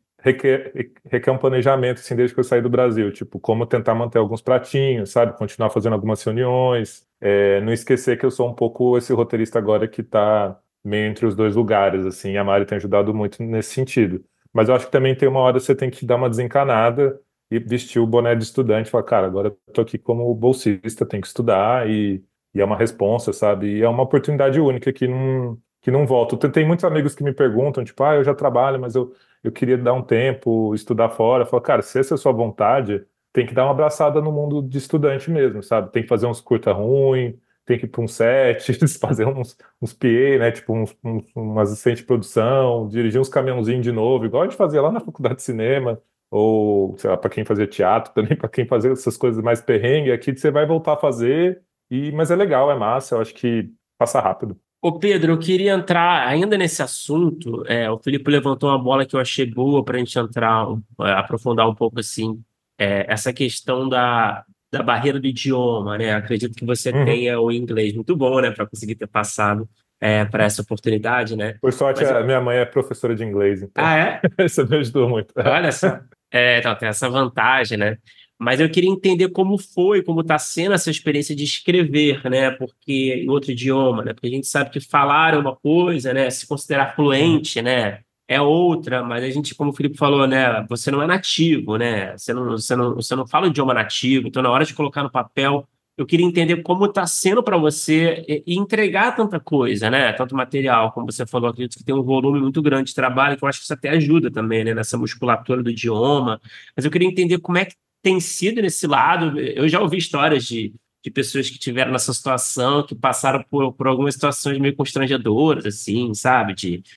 requer um planejamento, assim, desde que eu saí do Brasil, tipo, como tentar manter alguns pratinhos, sabe, continuar fazendo algumas reuniões, não esquecer que eu sou um pouco esse roteirista agora que tá meio entre os dois lugares, assim, e a Mari tem ajudado muito nesse sentido. Mas eu acho que também tem uma hora que você tem que dar uma desencanada e vestir o boné de estudante e falar, cara, agora eu tô aqui como bolsista, tenho que estudar e é uma responsa, sabe? E é uma oportunidade única que não volta. Tem muitos amigos que me perguntam, tipo, eu já trabalho, mas eu queria dar um tempo, estudar fora. Eu falo, cara, se essa é a sua vontade, tem que dar uma abraçada no mundo de estudante mesmo, sabe? Tem que fazer uns curta ruim, tem que ir para um set, fazer uns PA, né? Tipo, um assistente de produção, dirigir uns caminhãozinhos de novo, igual a gente fazia lá na faculdade de cinema, ou, sei lá, para quem fazia teatro também, para quem fazia essas coisas mais perrengue, aqui você vai voltar a fazer, mas é legal, é massa, eu acho que passa rápido. Ô Pedro, eu queria entrar ainda nesse assunto. O Felipe levantou uma bola que eu achei boa para a gente entrar, aprofundar um pouco assim, essa questão da barreira do idioma, né? Acredito que você Uhum. tenha o inglês muito bom, né, para conseguir ter passado para essa oportunidade, né? Por sorte, Mas, a minha mãe é professora de inglês, então é? isso me ajudou muito. Olha só. Então, tem essa vantagem, né? Mas eu queria entender como está sendo essa experiência de escrever, né? Porque em outro idioma, né? Porque a gente sabe que falar é uma coisa, né? Se considerar Uhum. fluente, né? É outra, mas a gente, como o Felipe falou, né? Você não é nativo, né? Você não fala o idioma nativo, então na hora de colocar no papel, eu queria entender como está sendo para você e entregar tanta coisa, né? Tanto material, como você falou, acredito que tem um volume muito grande de trabalho, que eu acho que isso até ajuda também, né? Nessa musculatura do idioma. Mas eu queria entender como é que tem sido nesse lado. Eu já ouvi histórias de pessoas que tiveram nessa situação, que passaram por algumas situações meio constrangedoras, assim, sabe?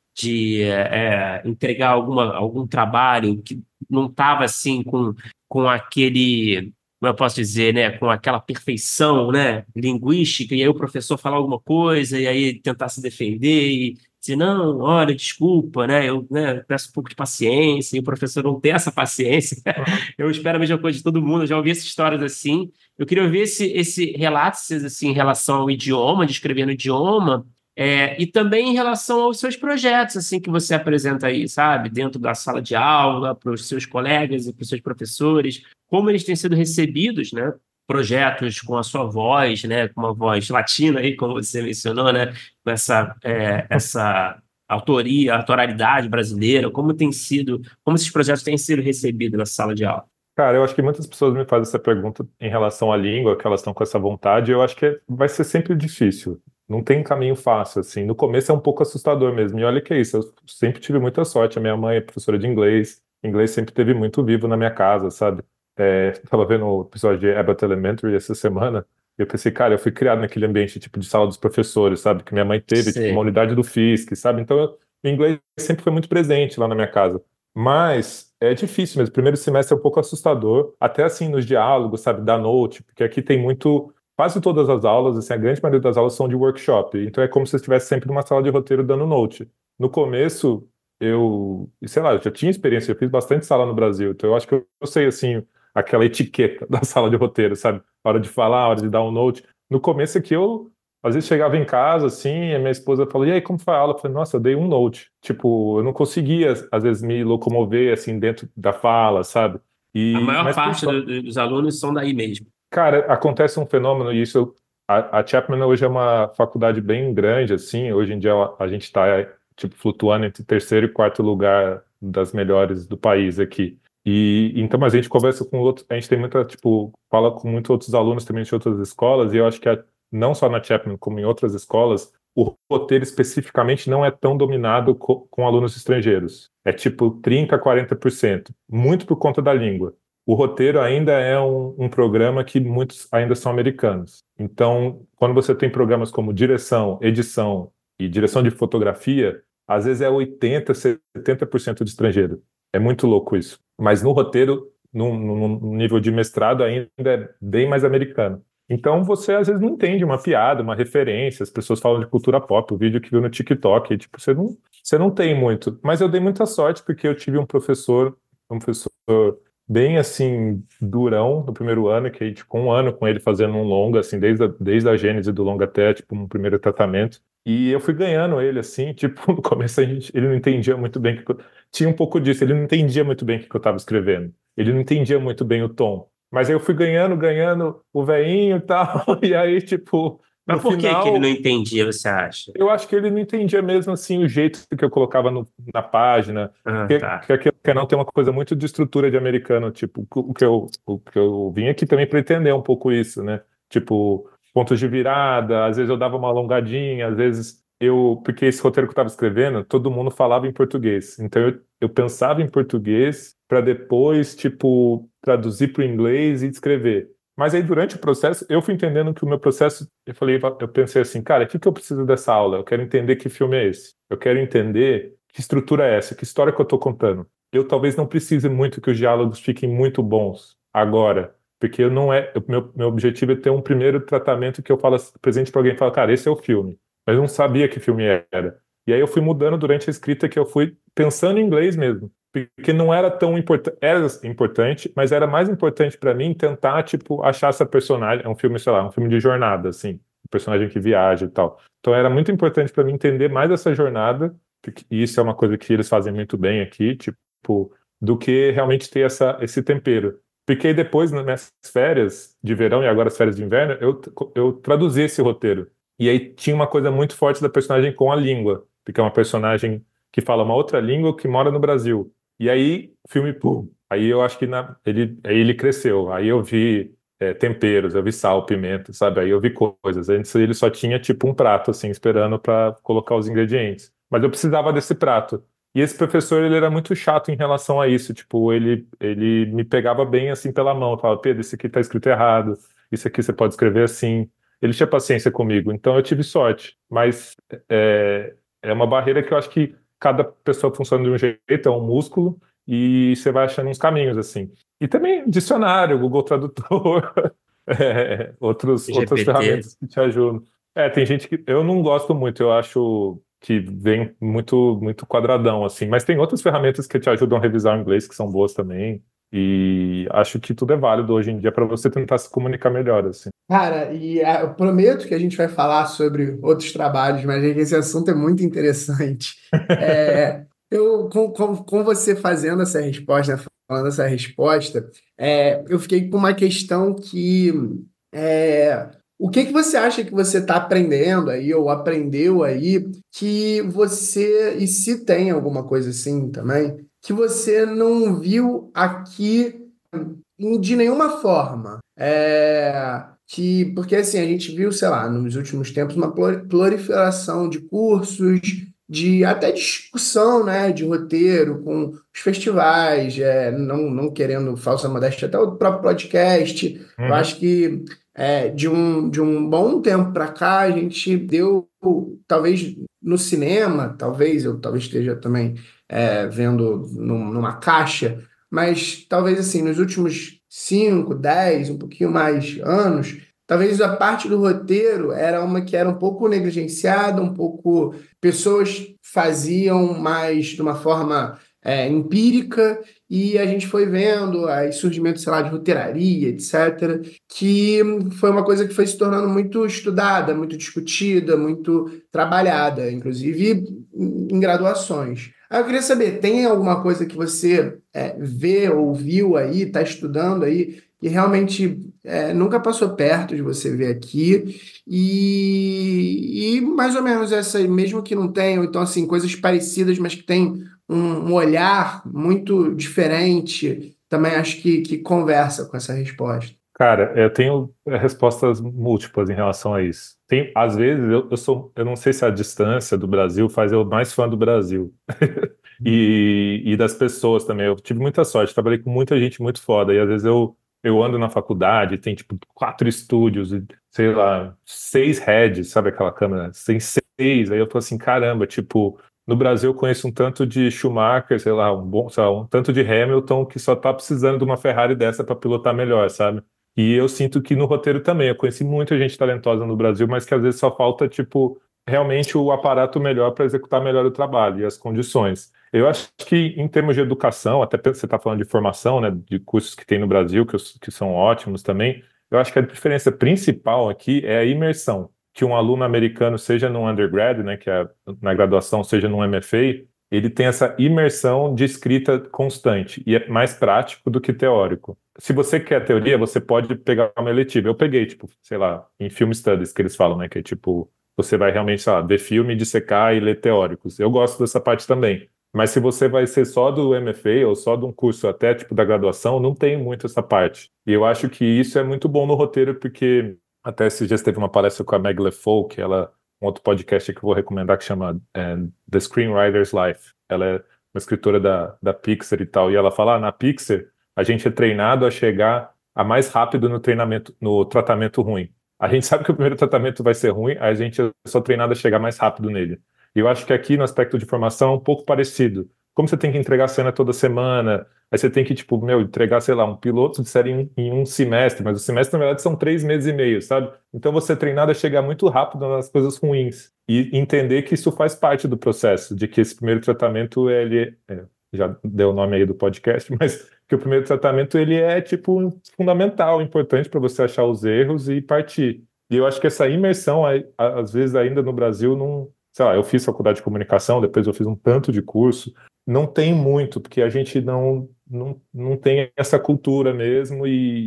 De entregar algum trabalho que não estava, assim, com aquele, como eu posso dizer, né? Com aquela perfeição, né? Linguística, e aí o professor falar alguma coisa, e aí tentar se defender, e dizer, não, olha, desculpa, né? Eu, né, peço um pouco de paciência, e o professor não tem essa paciência. Uhum. Eu espero a mesma coisa de todo mundo, eu já ouvi essas histórias assim. Eu queria ouvir esse relato assim, em relação ao idioma, de escrever no idioma, E também em relação aos seus projetos, assim, que você apresenta aí, sabe? Dentro da sala de aula, para os seus colegas e para os seus professores, como eles têm sido recebidos, né? Projetos com a sua voz, né? Com uma voz latina aí, como você mencionou, né? Com essa autoria, autoralidade brasileira, como esses projetos têm sido recebidos na sala de aula? Cara, eu acho que muitas pessoas me fazem essa pergunta em relação à língua, que elas estão com essa vontade. Eu acho que vai ser sempre difícil. Não tem caminho fácil, assim. No começo é um pouco assustador mesmo. E olha que é isso, eu sempre tive muita sorte. A minha mãe é professora de inglês. Inglês sempre teve muito vivo na minha casa, sabe? Tava vendo o episódio de Abbott Elementary essa semana. E eu pensei, cara, eu fui criado naquele ambiente tipo de sala dos professores, sabe? Que minha mãe teve, tipo, uma Sei. unidade do FISC, sabe? Então, o inglês sempre foi muito presente lá na minha casa. Mas é difícil mesmo. O primeiro semestre é um pouco assustador, até assim nos diálogos, sabe, da note, porque aqui tem muito. Quase todas as aulas, assim, a grande maioria das aulas são de workshop. Então é como se você estivesse sempre numa sala de roteiro dando note. No começo, sei lá, eu já tinha experiência, eu fiz bastante sala no Brasil, então eu acho que eu sei, assim, aquela etiqueta da sala de roteiro, sabe? A hora de falar, a hora de dar um note. No começo aqui eu às vezes chegava em casa, assim, e a minha esposa falou, e aí, como foi a aula? Eu falei, nossa, eu dei um note. Tipo, eu não conseguia, às vezes, me locomover, assim, dentro da fala, sabe? A maior Mas, por parte sorte, dos alunos são daí mesmo. cara, acontece um fenômeno, e isso, a Chapman hoje é uma faculdade bem grande, assim, hoje em dia a gente está, tipo, flutuando entre terceiro e quarto lugar das melhores do país aqui. E então a gente conversa com outros, a gente tem muita, tipo, fala com muitos outros alunos também de outras escolas, e eu acho que não só na Chapman, como em outras escolas, o roteiro especificamente não é tão dominado com alunos estrangeiros. É tipo 30, 40%, muito por conta da língua. O roteiro ainda é um programa que muitos ainda são americanos. Então, quando você tem programas como direção, edição e direção de fotografia, às vezes é 80, 70% de estrangeiro. É muito louco isso. Mas no roteiro, num nível de mestrado, ainda é bem mais americano. Então você às vezes não entende uma piada, uma referência, as pessoas falam de cultura pop, o vídeo que viu no TikTok, e, tipo, você não tem muito. Mas eu dei muita sorte porque eu tive um professor bem assim, durão no primeiro ano, que a gente ficou um ano com ele fazendo um longa, assim, desde a gênese do longa até, tipo, um primeiro tratamento. E eu fui ganhando ele, assim, tipo, no começo ele não entendia muito bem tinha um pouco disso, ele não entendia muito bem o que eu estava escrevendo. Ele não entendia muito bem o tom. Mas aí eu fui ganhando o veinho e tal, e aí, tipo, no Mas por que ele não final, entendia, você acha? eu acho que ele não entendia mesmo assim o jeito que eu colocava na página, Ah, tá. que não tem uma coisa muito de estrutura de americano, tipo, o que eu vim aqui também para entender um pouco isso, né? Tipo, pontos de virada, às vezes eu dava uma alongadinha, às vezes porque esse roteiro que eu estava escrevendo, todo mundo falava em português, então eu pensava em português para depois, tipo, traduzir para o inglês e escrever. Mas aí, durante o processo, eu fui entendendo que o meu processo, eu pensei assim, cara, o que que eu preciso dessa aula? Eu quero entender que filme é esse. Eu quero entender que estrutura é essa, que história que eu estou contando. Eu talvez não precise muito que os diálogos fiquem muito bons agora, porque eu não é, meu objetivo é ter um primeiro tratamento que eu falo, presente para alguém e falo, cara, esse é o filme. Mas eu não sabia que filme era. E aí eu fui mudando durante a escrita que eu fui pensando em inglês mesmo. Porque não era tão importante, era importante, mas era mais importante pra mim tentar, tipo, achar essa personagem, é um filme, sei lá, um filme de jornada, assim, um personagem que viaja e tal. Então era muito importante pra mim entender mais essa jornada, e isso é uma coisa que eles fazem muito bem aqui, tipo, do que realmente ter esse tempero. Porque aí depois, nas minhas férias de verão e agora as férias de inverno, eu traduzi esse roteiro. E aí tinha uma coisa muito forte da personagem com a língua, porque é uma personagem que fala uma outra língua que mora no Brasil. E aí, o filme, pum. Aí eu acho que aí ele cresceu. Aí eu vi temperos, eu vi sal, pimenta, sabe? Aí eu vi coisas. Antes ele só tinha tipo um prato, assim, esperando para colocar os ingredientes. Mas eu precisava desse prato. E esse professor, ele era muito chato em relação a isso. Tipo, ele me pegava bem assim pela mão. Falava, Pedro, isso aqui tá escrito errado. Isso aqui você pode escrever assim. Ele tinha paciência comigo. Então eu tive sorte. Mas é uma barreira que eu acho que cada pessoa funciona de um jeito, é um músculo, e você vai achando uns caminhos, assim. E também dicionário, Google Tradutor, outras GPT. ferramentas que te ajudam. Tem gente que eu não gosto muito, eu acho que vem muito, muito quadradão, assim, mas tem outras ferramentas que te ajudam a revisar o inglês, que são boas também. E acho que tudo é válido hoje em dia para você tentar se comunicar melhor, assim. Cara, eu prometo que a gente vai falar sobre outros trabalhos, mas é que esse assunto é muito interessante. Com você fazendo essa resposta, né, falando essa resposta, eu fiquei com uma questão que o que que você acha que você está aprendendo aí, ou aprendeu aí, que você, e se tem alguma coisa assim também, que você não viu aqui de nenhuma forma. Porque assim, a gente viu, sei lá, nos últimos tempos, uma proliferação de cursos, de até discussão, né, de roteiro com os festivais, não querendo falsa modéstia, até o próprio podcast. Eu Uhum. acho que de um bom tempo para cá, a gente deu, talvez no cinema, talvez esteja também vendo numa caixa, mas talvez assim, nos últimos 5, 10, um pouquinho mais anos, talvez a parte do roteiro era uma que era um pouco negligenciada, um pouco pessoas faziam mais de uma forma empírica, e a gente foi vendo aí surgimento, sei lá, de roteiraria, etc., que foi uma coisa que foi se tornando muito estudada, muito discutida, muito trabalhada, inclusive em graduações. Aí eu queria saber, tem alguma coisa que você vê, ouviu aí, está estudando aí, que realmente nunca passou perto de você ver aqui, e mais ou menos essa, mesmo que não tenham, então assim, coisas parecidas, mas que tem um olhar muito diferente, também acho que conversa com essa resposta. Cara, eu tenho respostas múltiplas em relação a isso. Às vezes, eu não sei se a distância do Brasil faz eu mais fã do Brasil. E das pessoas também. Eu tive muita sorte, trabalhei com muita gente muito foda. E às vezes eu ando na faculdade, tem tipo 4 estúdios, e, sei lá, 6 heads, sabe aquela câmera? Tem 6. Aí eu tô assim, caramba, tipo, no Brasil eu conheço um tanto de Schumacher, sei lá, sei lá, um tanto de Hamilton que só tá precisando de uma Ferrari dessa para pilotar melhor, sabe? E eu sinto que no roteiro também, eu conheci muita gente talentosa no Brasil, mas que às vezes só falta, tipo, realmente o aparato melhor para executar melhor o trabalho e as condições. Eu acho que em termos de educação, até você está falando de formação, né, de cursos que tem no Brasil, que são ótimos também, eu acho que a diferença principal aqui é a imersão. Que um aluno americano, seja no undergrad, né, que é na graduação, seja no MFA, ele tem essa imersão de escrita constante e é mais prático do que teórico. Se você quer teoria, você pode pegar uma eletiva. Eu peguei, tipo, sei lá, em Film Studies que eles falam, né, que é tipo, você vai realmente, sei lá, ver filme, dissecar e ler teóricos. Eu gosto dessa parte também. Mas se você vai ser só do MFA ou só de um curso até tipo da graduação, não tem muito essa parte. E eu acho que isso é muito bom no roteiro, porque até esses dias teve uma palestra com a Meg LeFou, que ela, um outro podcast que eu vou recomendar que chama The Screenwriter's Life. Ela é uma escritora da Pixar e tal, e ela fala, na Pixar a gente é treinado a chegar a mais rápido no treinamento, no tratamento ruim. A gente sabe que o primeiro tratamento vai ser ruim, a gente é só treinado a chegar mais rápido nele. E eu acho que aqui no aspecto de formação é um pouco parecido. Como você tem que entregar cena toda semana, aí você tem que, tipo, entregar, sei lá, um piloto de série em um semestre, mas o semestre, na verdade, são 3 meses e meio, sabe? Então você é treinado a chegar muito rápido nas coisas ruins e entender que isso faz parte do processo, de que esse primeiro tratamento, já deu o nome aí do podcast, mas que o primeiro tratamento, ele é, tipo, fundamental, importante para você achar os erros e partir. E eu acho que essa imersão, às vezes, ainda no Brasil, não. Sei lá, eu fiz faculdade de comunicação, depois eu fiz um tanto de curso. Não tem muito, porque a gente não tem essa cultura mesmo,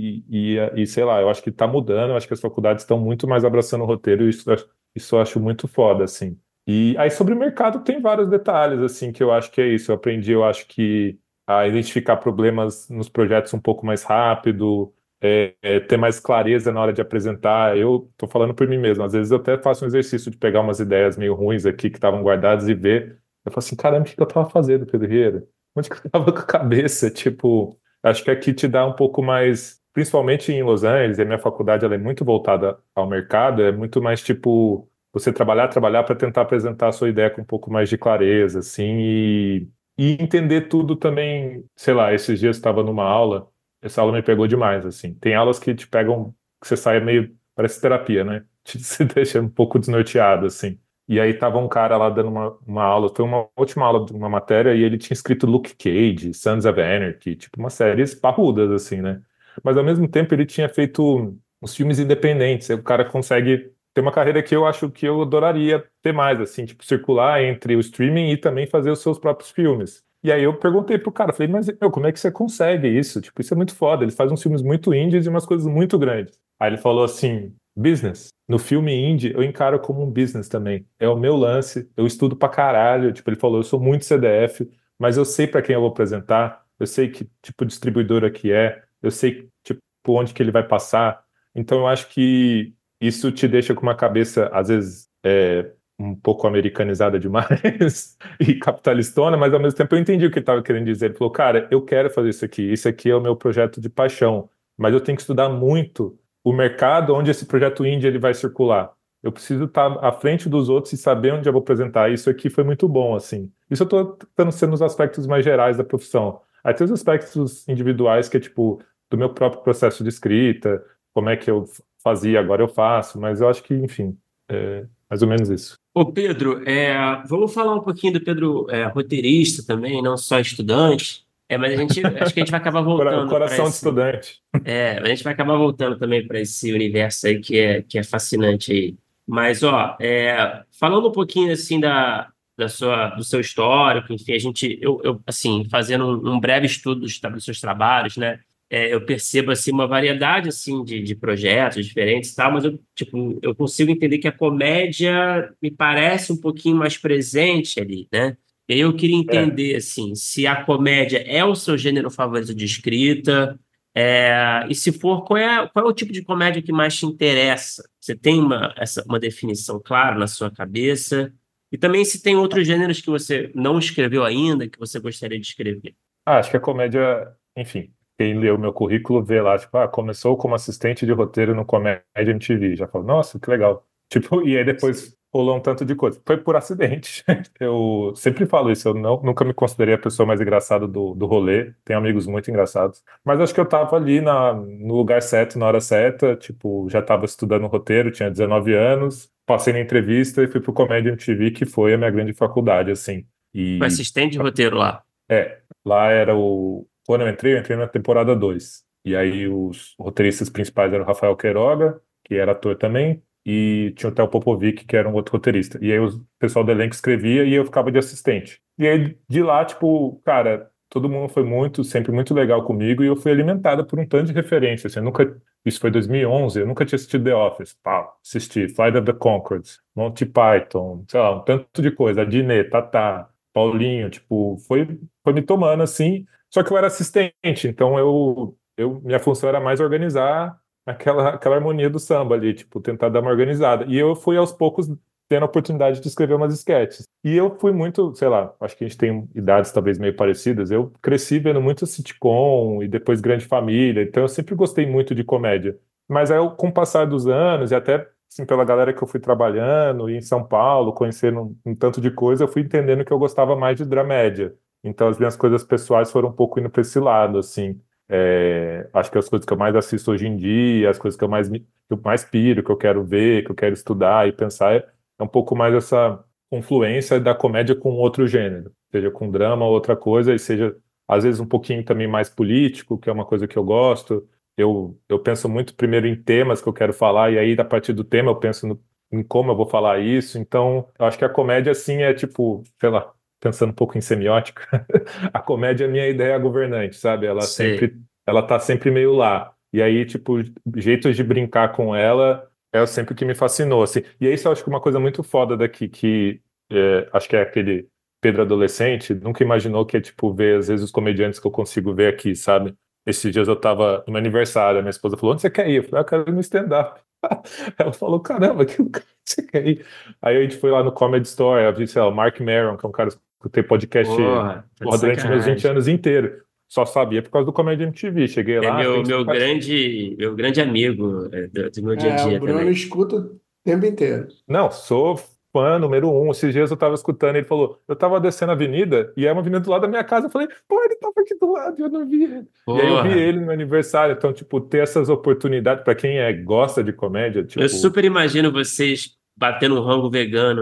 e sei lá, eu acho que está mudando, eu acho que as faculdades estão muito mais abraçando o roteiro, e isso eu acho muito foda, assim. E aí sobre o mercado tem vários detalhes, assim, que eu acho que é isso. Eu aprendi, eu acho que a identificar problemas nos projetos um pouco mais rápido, ter mais clareza na hora de apresentar. Eu tô falando por mim mesmo. Às vezes eu até faço um exercício de pegar umas ideias meio ruins aqui que estavam guardadas e ver. Eu falo assim, caramba, o que eu tava fazendo, Pedro Vieira? Onde que eu tava com a cabeça? Tipo, acho que aqui te dá um pouco mais, principalmente em Los Angeles, e a minha faculdade ela é muito voltada ao mercado, é muito mais tipo você trabalhar para tentar apresentar a sua ideia com um pouco mais de clareza, assim, e entender tudo também. Sei lá, esses dias eu estava numa aula, essa aula me pegou demais, assim. Tem aulas que te pegam, que você sai meio, parece terapia, né? Te deixa um pouco desnorteado, assim. E aí tava um cara lá dando uma aula, foi uma última aula de uma matéria, e ele tinha escrito Luke Cage, Sons of Anarchy, tipo, umas séries parrudas, assim, né? Mas ao mesmo tempo ele tinha feito uns filmes independentes, aí o cara consegue ter uma carreira que eu acho que eu adoraria ter mais, assim, tipo, circular entre o streaming e também fazer os seus próprios filmes. E aí eu perguntei pro cara, falei, mas meu, como é que você consegue isso? Tipo, isso é muito foda, ele faz uns filmes muito indies e umas coisas muito grandes. Aí ele falou assim, business. No filme indie, eu encaro como um business também. É o meu lance, eu estudo pra caralho. Tipo, ele falou, eu sou muito CDF, mas eu sei pra quem eu vou apresentar, eu sei que tipo de distribuidora que é, eu sei tipo onde que ele vai passar. Então eu acho que isso te deixa com uma cabeça, às vezes, um pouco americanizada demais e capitalistona, mas ao mesmo tempo eu entendi o que ele estava querendo dizer. Ele falou, cara, eu quero fazer isso aqui é o meu projeto de paixão, mas eu tenho que estudar muito o mercado onde esse projeto indie ele vai circular. Eu preciso estar à frente dos outros e saber onde eu vou apresentar. Isso aqui foi muito bom, assim. Isso eu estou tentando ser nos aspectos mais gerais da profissão. Aí tem os aspectos individuais que é tipo do meu próprio processo de escrita, como é que eu fazia, agora eu faço, mas eu acho que, enfim, é mais ou menos isso. Ô Pedro, vamos falar um pouquinho do Pedro, roteirista também, não só estudante. Mas acho que a gente vai acabar voltando para Coração de esse. estudante. A gente vai acabar voltando também para esse universo aí que é fascinante aí. Mas, ó, falando um pouquinho assim do seu histórico, enfim, assim, fazendo um breve estudo dos seus trabalhos, né? Eu percebo assim uma variedade assim de projetos diferentes, e tal, mas eu consigo entender que a comédia me parece um pouquinho mais presente ali, né? E aí eu queria É. entender assim, se a comédia é o seu gênero favorito de escrita. E se for, qual é o tipo de comédia que mais te interessa? Você tem uma definição clara na sua cabeça? E também se tem outros gêneros que você não escreveu ainda, que você gostaria de escrever. Acho que a comédia, enfim, quem lê o meu currículo vê lá, tipo, começou como assistente de roteiro no Comédia MTV. Já falou, nossa, que legal. Tipo, e aí depois rolou um tanto de coisa. Foi por acidente. Eu sempre falo isso, eu nunca me considerei a pessoa mais engraçada do rolê. Tenho amigos muito engraçados. Mas acho que eu tava ali no lugar certo, na hora certa. Tipo, já tava estudando roteiro, tinha 19 anos. Passei na entrevista e fui pro Comédia MTV, que foi a minha grande faculdade, assim. Foi E assistente de roteiro lá. lá era o. Quando eu entrei na temporada 2. E aí os roteiristas principais eram o Rafael Queiroga, que era ator também, e tinha o Theo Popovic, que era um outro roteirista. E aí o pessoal do elenco escrevia e eu ficava de assistente. E aí de lá, tipo, cara, todo mundo foi sempre muito legal comigo e eu fui alimentada por um tanto de referências. Assim, eu nunca. Isso foi 2011, eu nunca tinha assistido The Office. Pá, assisti Flight of the Conchords, Monty Python, sei lá, um tanto de coisa. A Dinê, Tatá, Paulinho, tipo, foi me tomando assim. Só que eu era assistente, então minha função era mais organizar aquela harmonia do samba ali, tipo, tentar dar uma organizada. E eu fui aos poucos tendo a oportunidade de escrever umas sketches. E eu fui muito, sei lá, acho que a gente tem idades talvez meio parecidas. Eu cresci vendo muito sitcom e depois Grande Família, então eu sempre gostei muito de comédia. Mas aí, com o passar dos anos e até assim, pela galera que eu fui trabalhando e em São Paulo, conhecendo um tanto de coisa, eu fui entendendo que eu gostava mais de dramédia. Então as minhas coisas pessoais foram um pouco indo para esse lado, assim. Acho que as coisas que eu mais assisto hoje em dia, as coisas que eu mais piro, que eu quero ver, que eu quero estudar e pensar, é um pouco mais essa confluência da comédia com outro gênero, seja com drama ou outra coisa, e seja às vezes um pouquinho também mais político, que é uma coisa que eu gosto. Eu penso muito primeiro em temas que eu quero falar, e aí, a partir do tema, eu penso em como eu vou falar isso. Então, eu acho que a comédia, assim, é tipo, sei lá, pensando um pouco em semiótica, a comédia é a minha ideia governante, sabe? Sei. Ela tá sempre meio lá. E aí, tipo, jeitos de brincar com ela é sempre o que me fascinou, assim. E aí, isso eu acho que uma coisa muito foda daqui, que acho que é aquele Pedro adolescente, nunca imaginou que é, tipo, ver, às vezes, os comediantes que eu consigo ver aqui, sabe? Esses dias eu tava no meu aniversário, a minha esposa falou, onde você quer ir? Eu falei, eu quero ir no stand-up. Ela falou, caramba, que lugar que você quer ir? Aí a gente foi lá no Comedy Store, eu vi, sei lá, o Mark Maron, que é um cara que eu escutei podcast Porra, tá de porra, durante meus 20 sacanagem. anos inteiros. Só sabia por causa do Comedy MTV. Cheguei É lá, meu, fiquei meu simpático. grande amigo, do meu dia a O dia Bruno também. escuta o tempo inteiro. Não, sou fã número um. Esses dias eu tava escutando, ele falou, eu tava descendo a avenida, e é uma avenida do lado da minha casa. Eu falei, pô, ele tava aqui do lado, e eu não vi ele. E aí eu vi Porra, ele no meu aniversário. Então, tipo, ter essas oportunidades, pra quem gosta de comédia, eu tipo, super imagino vocês batendo um rango vegano.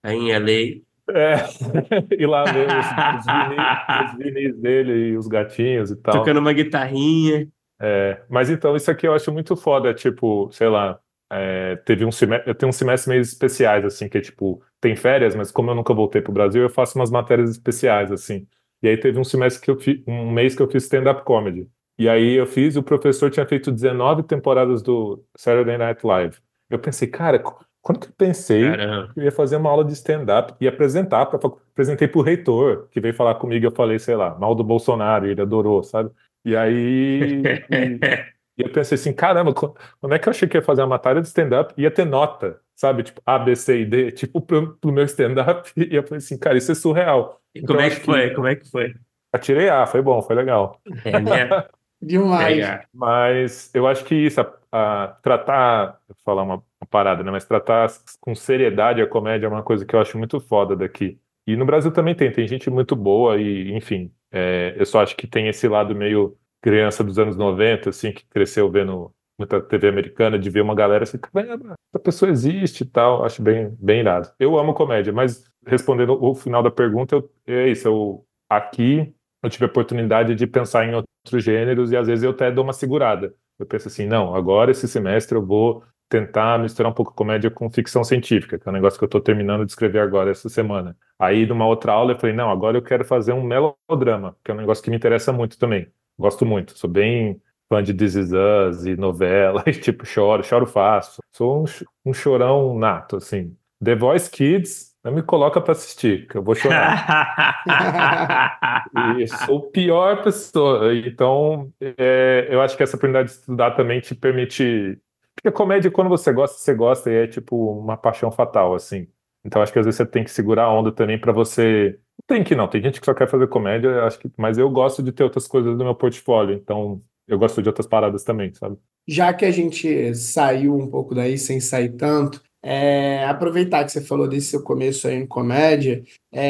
aí em LA, É, ir lá ver os vinis dele e os gatinhos e tal. tocando uma guitarrinha. Mas então, isso aqui eu acho muito foda, tipo, sei lá, teve um semestre, eu tenho uns semestres meio especiais, assim, que é tipo, tem férias, mas como eu nunca voltei pro Brasil, eu faço umas matérias especiais, assim. E aí teve um semestre que eu fiz, um mês que eu fiz stand-up comedy. E aí eu fiz, o professor tinha feito 19 temporadas do Saturday Night Live. Eu pensei, cara, quando que eu pensei Caramba. que eu ia fazer uma aula de stand-up e apresentar, apresentei pro reitor, que veio falar comigo, eu falei, sei lá, mal do Bolsonaro, e ele adorou, sabe? E aí, e eu pensei assim, caramba, quando é que eu achei que ia fazer uma matéria de stand-up e ia ter nota, sabe? Tipo, A, B, C e D, tipo, pro meu stand-up. E eu falei assim, cara, isso é surreal. E Então, como eu é que acho que foi? Como é que foi? atirei A, foi bom, foi legal. É mesmo? Demais. Legal. Mas eu acho que isso, tratar, vou falar uma parada, né? Mas tratar com seriedade a comédia é uma coisa que eu acho muito foda daqui. E no Brasil também tem gente muito boa e, enfim, eu só acho que tem esse lado meio criança dos anos 90, assim, que cresceu vendo muita TV americana, de ver uma galera assim, caramba, essa pessoa existe e tal, acho bem irado. Eu amo comédia, mas respondendo o final da pergunta, é isso, aqui eu tive a oportunidade de pensar em outros gêneros e às vezes eu até dou uma segurada. Eu penso assim, não, agora esse semestre eu vou tentar misturar um pouco comédia com ficção científica, que é um negócio que eu estou terminando de escrever agora essa semana. Aí, numa outra aula, eu falei, não, agora eu quero fazer um melodrama, que é um negócio que me interessa muito também. Gosto muito, sou bem fã de This Is Us e novela, e tipo, choro fácil. Sou um chorão nato, assim. The Voice Kids, não me coloca para assistir, que eu vou chorar. E sou a pior pessoa. Então, eu acho que essa oportunidade de estudar também te permite. Porque a comédia, quando você gosta, e é tipo uma paixão fatal, assim. Então, acho que às vezes você tem que segurar a onda também para você. Tem que não, tem gente que só quer fazer comédia, acho que. Mas eu gosto de ter outras coisas no meu portfólio, então eu gosto de outras paradas também, sabe? Já que a gente saiu um pouco daí, sem sair tanto, aproveitar que você falou desse seu começo aí em comédia,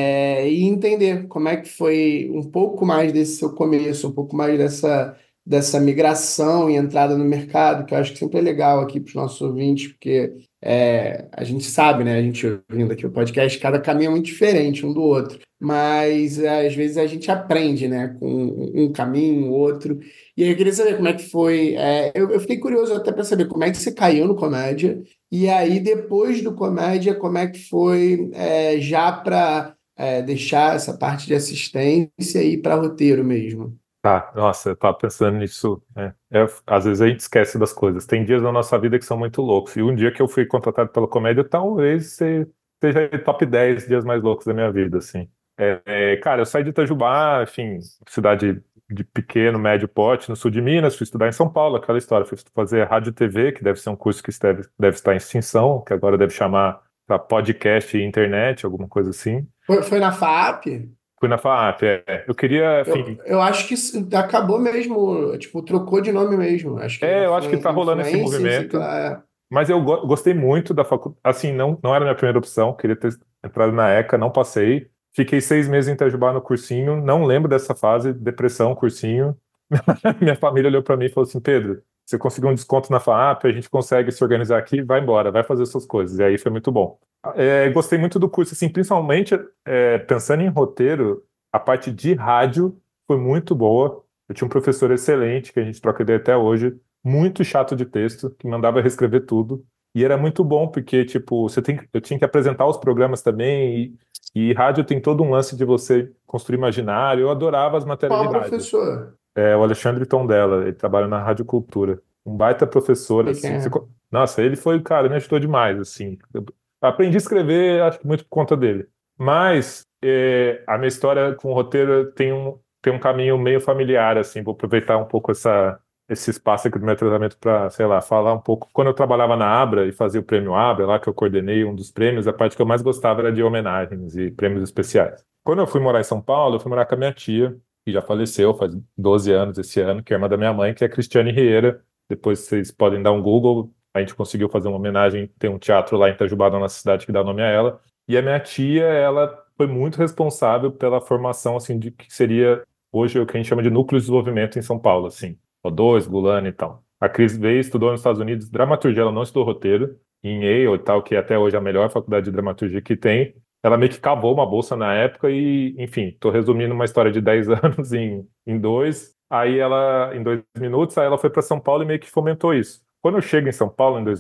e entender como é que foi um pouco mais desse seu começo, um pouco mais dessa migração e entrada no mercado, que eu acho que sempre é legal aqui para os nossos ouvintes, porque a gente sabe, né, a gente ouvindo aqui o podcast, cada caminho é muito diferente um do outro, mas às vezes a gente aprende, né, com um caminho, outro. E aí eu queria saber como é que foi. Eu fiquei curioso até para saber como é que você caiu no comédia. E aí, depois do comédia, como é que foi já para deixar essa parte de assistência e ir para roteiro mesmo? Tá, nossa, eu tava pensando nisso, né? Às vezes a gente esquece das coisas. Tem dias na nossa vida que são muito loucos. E um dia que eu fui contratado pela comédia, talvez seja top 10 dias mais loucos da minha vida, assim. Cara, eu saí de Itajubá, enfim, cidade de pequeno, médio porte, no sul de Minas, fui estudar em São Paulo, aquela história. Fui fazer rádio e TV, que deve ser um curso que deve estar em extinção, que agora deve chamar para podcast e internet, alguma coisa assim. Foi na FAP? Fui na FAAP, Eu queria, enfim, Eu acho que acabou mesmo, tipo, trocou de nome mesmo. Acho que era eu acho que tá rolando esse influência, não sei o que movimento. lá. Mas eu gostei muito da faculdade. Assim, não era a minha primeira opção. Queria ter entrado na ECA, não passei. Fiquei 6 meses em Itajubá no cursinho. Não lembro dessa fase, depressão, cursinho. Minha família olhou para mim e falou assim: Pedro, você conseguiu um desconto na FAAP, a gente consegue se organizar aqui, vai embora, vai fazer suas coisas. E aí foi muito bom. Gostei muito do curso, assim, principalmente pensando em roteiro, a parte de rádio foi muito boa. Eu tinha um professor excelente, que a gente troca ideia até hoje, muito chato de texto, que mandava reescrever tudo. E era muito bom, porque, tipo, eu tinha que apresentar os programas também, e rádio tem todo um lance de você construir imaginário. Eu adorava as matérias de Qual rádio. professor? O Alexandre Tondela, ele trabalha na Rádio Cultura. Um baita professor, Sei quem assim. é. Nossa, ele foi, cara, me ajudou demais, assim. Eu aprendi a escrever, acho que muito por conta dele. Mas a minha história com o roteiro tem um caminho meio familiar, assim. Vou aproveitar um pouco esse espaço aqui do meu tratamento para, sei lá, falar um pouco. Quando eu trabalhava na Abra e fazia o prêmio Abra, lá que eu coordenei um dos prêmios, a parte que eu mais gostava era de homenagens e prêmios especiais. Quando eu fui morar em São Paulo, eu fui morar com a minha tia, que já faleceu faz 12 anos esse ano, que é irmã da minha mãe, que é a Cristiane Rieira. Depois vocês podem dar um Google. A gente conseguiu fazer uma homenagem, tem um teatro lá em Itajubá, na nossa cidade, que dá nome a ela. E a minha tia, ela foi muito responsável pela formação, assim, de que seria hoje o que a gente chama de núcleo de desenvolvimento em São Paulo, assim. O2, Gulani e tal. A Cris veio, estudou nos Estados Unidos dramaturgia, ela não estudou roteiro, em Yale e tal, que até hoje é a melhor faculdade de dramaturgia que tem. ela meio que cavou uma bolsa na época e, enfim, tô resumindo uma história de 10 anos em dois. Aí ela, em 2 minutos, aí ela foi para São Paulo e meio que fomentou isso. Quando eu chego em São Paulo em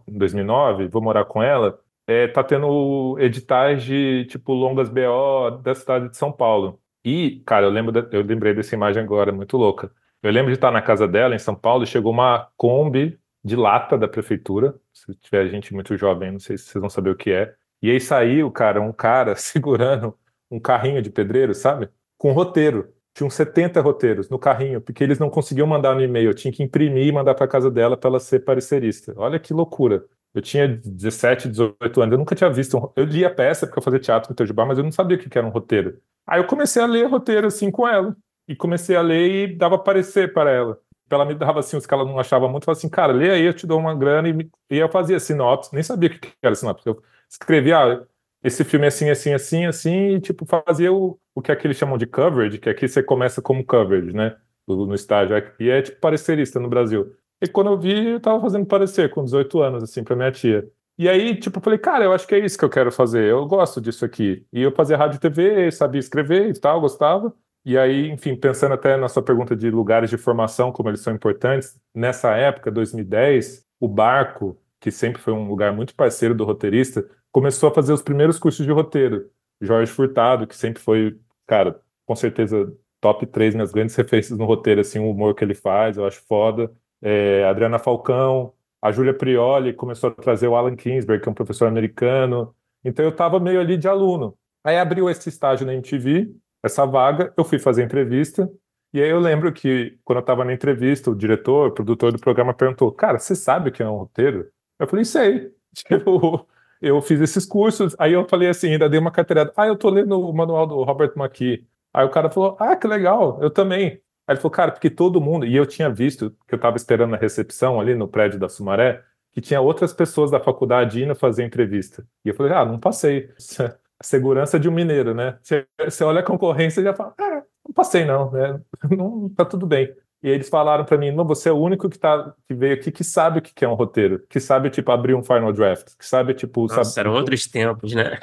2009, vou morar com ela, tá tendo editais de, tipo, longas BO da cidade de São Paulo. E, cara, eu lembrei dessa imagem agora, muito louca. Eu lembro de estar na casa dela, em São Paulo, e chegou uma Kombi de lata da prefeitura. Se tiver gente muito jovem, não sei se vocês vão saber o que é. E aí saiu, cara, um cara segurando um carrinho de pedreiro, sabe? Com roteiro. Tinham 70 roteiros no carrinho, porque eles não conseguiam mandar no e-mail. Eu tinha que imprimir e mandar para casa dela para ela ser parecerista. Olha que loucura. Eu tinha 17, 18 anos, eu nunca tinha visto. Eu lia peça porque eu fazia teatro no Itajubá, mas eu não sabia o que era um roteiro. Aí eu comecei a ler roteiro assim com ela. E comecei a ler e dava parecer para ela. Ela me dava assim, os que ela não achava muito, falava assim, cara, lê aí, eu te dou uma grana. E eu fazia sinopse, nem sabia o que era sinopse. Eu escrevia, esse filme é assim, assim, assim, assim, e tipo, fazia o que aqui eles chamam de coverage, que aqui você começa como coverage, né? No estágio. E é tipo parecerista no Brasil. E quando eu vi, eu tava fazendo parecer com 18 anos, assim, pra minha tia. E aí, tipo, eu falei, cara, eu acho que é isso que eu quero fazer, eu gosto disso aqui. E eu fazia rádio e TV, sabia escrever e tal, gostava. E aí, enfim, pensando até na sua pergunta de lugares de formação, como eles são importantes, nessa época, 2010, o Barco, que sempre foi um lugar muito parceiro do roteirista, começou a fazer os primeiros cursos de roteiro. Jorge Furtado, que sempre foi, cara, com certeza top 3 minhas grandes referências no roteiro, assim, o humor que ele faz, eu acho foda. Adriana Falcão, a Júlia Prioli começou a trazer o Alan Kingsbury, que é um professor americano. Então eu estava meio ali de aluno. Aí abriu esse estágio na MTV, essa vaga, eu fui fazer entrevista. E aí eu lembro que, quando eu estava na entrevista, o diretor, o produtor do programa perguntou, cara, você sabe o que é um roteiro? Eu falei, sei. Tipo, eu fiz esses cursos. Aí eu falei assim, ainda dei uma carteirada. Ah, eu tô lendo o manual do Robert McKee. Aí o cara falou, ah, que legal, eu também. Aí ele falou, cara, porque todo mundo, e eu tinha visto que eu estava esperando na recepção ali no prédio da Sumaré, que tinha outras pessoas da faculdade indo fazer entrevista. E eu falei, ah, não passei. A segurança de um mineiro, né? Você olha a concorrência e já fala, ah, não passei não, né? Não, tá tudo bem. E eles falaram para mim, não, você é o único que veio aqui que sabe o que é um roteiro, que sabe, tipo, abrir um final draft, que sabe, tipo, sabe. Nossa, eram outros tempos, né?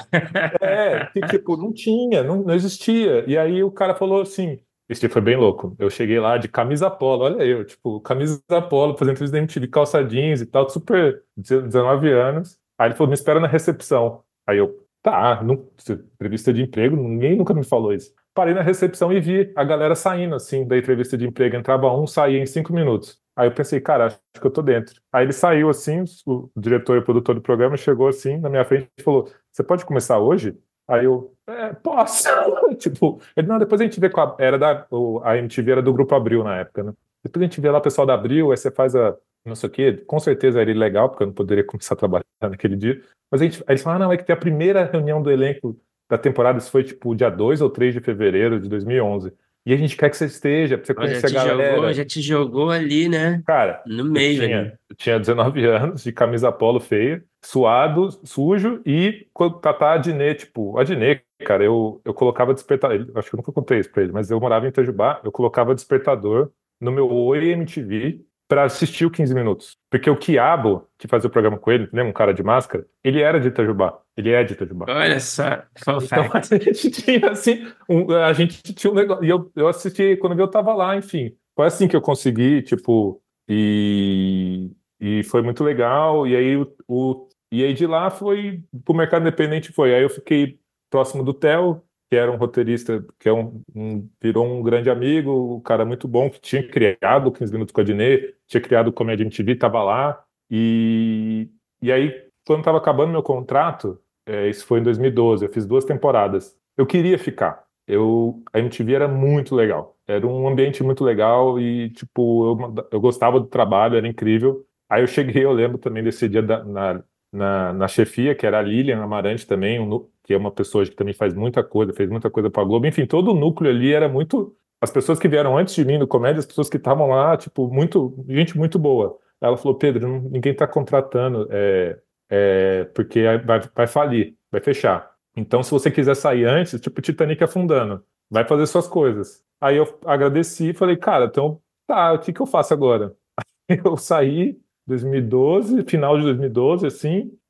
Que, tipo, não tinha, não existia. E aí o cara falou assim, esse dia foi bem louco. Eu cheguei lá de camisa polo, olha eu, tipo, camisa polo, fazendo entrevista da MTV, calça jeans e tal, super 19 anos. Aí ele falou, me espera na recepção. Aí eu, tá, não, entrevista de emprego, ninguém nunca me falou isso. Parei na recepção e vi a galera saindo, assim, da entrevista de emprego. Entrava um, saía em 5 minutos. Aí eu pensei, cara, acho que eu tô dentro. Aí ele saiu, assim, o diretor e o produtor do programa chegou, assim, na minha frente e falou, você pode começar hoje? Aí eu, posso. Tipo, ele, não, depois a gente vê a MTV era do Grupo Abril na época, né? Depois a gente vê lá o pessoal da Abril, aí você faz não sei o quê, com certeza era ilegal, porque eu não poderia começar a trabalhar naquele dia. Mas aí eles falaram, não, é que tem a primeira reunião do elenco da temporada, isso foi tipo dia 2 ou 3 de fevereiro de 2011. E a gente quer que você esteja, pra você Ó, conhecer a galera. já te jogou ali, né? Cara, No meio ali. eu tinha 19 anos, de camisa polo feia, suado, sujo, e quando Tatá Adnet, tipo, Adnet, cara, eu colocava despertador, acho que eu nunca contei isso pra ele, mas eu morava em Itajubá, eu colocava despertador no meu Oi MTV pra assistir o 15 minutos. Porque o Quiabo, que fazia o programa com ele, lembra um cara de máscara? Ele era de Itajubá, ele é de Itajubá. Olha só, fun Então a fact. gente tinha assim, a gente tinha um negócio, e eu assisti, quando eu tava lá, enfim. Foi assim que eu consegui, tipo, e, e foi muito legal. E aí, e aí de lá foi pro mercado independente foi. Aí eu fiquei próximo do Theo, que era um roteirista, que virou um grande amigo, um cara muito bom, que tinha criado o 15 Minutos com a Dinê, tinha criado o Comédia MTV, tava lá. E aí, quando estava acabando meu contrato, isso foi em 2012, eu fiz 2 temporadas. Eu queria ficar. A MTV era muito legal. Era um ambiente muito legal e, tipo, eu gostava do trabalho, era incrível. Aí eu cheguei, eu lembro também desse dia na chefia, que era a Lilian Amarante também, que é uma pessoa que também faz muita coisa, fez muita coisa para a Globo. Enfim, todo o núcleo ali era muito. As pessoas que vieram antes de mim no Comédia, as pessoas que estavam lá, tipo, gente muito boa. Ela falou, Pedro, ninguém está contratando, porque vai falir, vai fechar. Então, se você quiser sair antes, tipo Titanic afundando, vai fazer suas coisas. Aí eu agradeci e falei, cara, então, tá, o que que eu faço agora? Eu saí 2012, final de 2012, assim,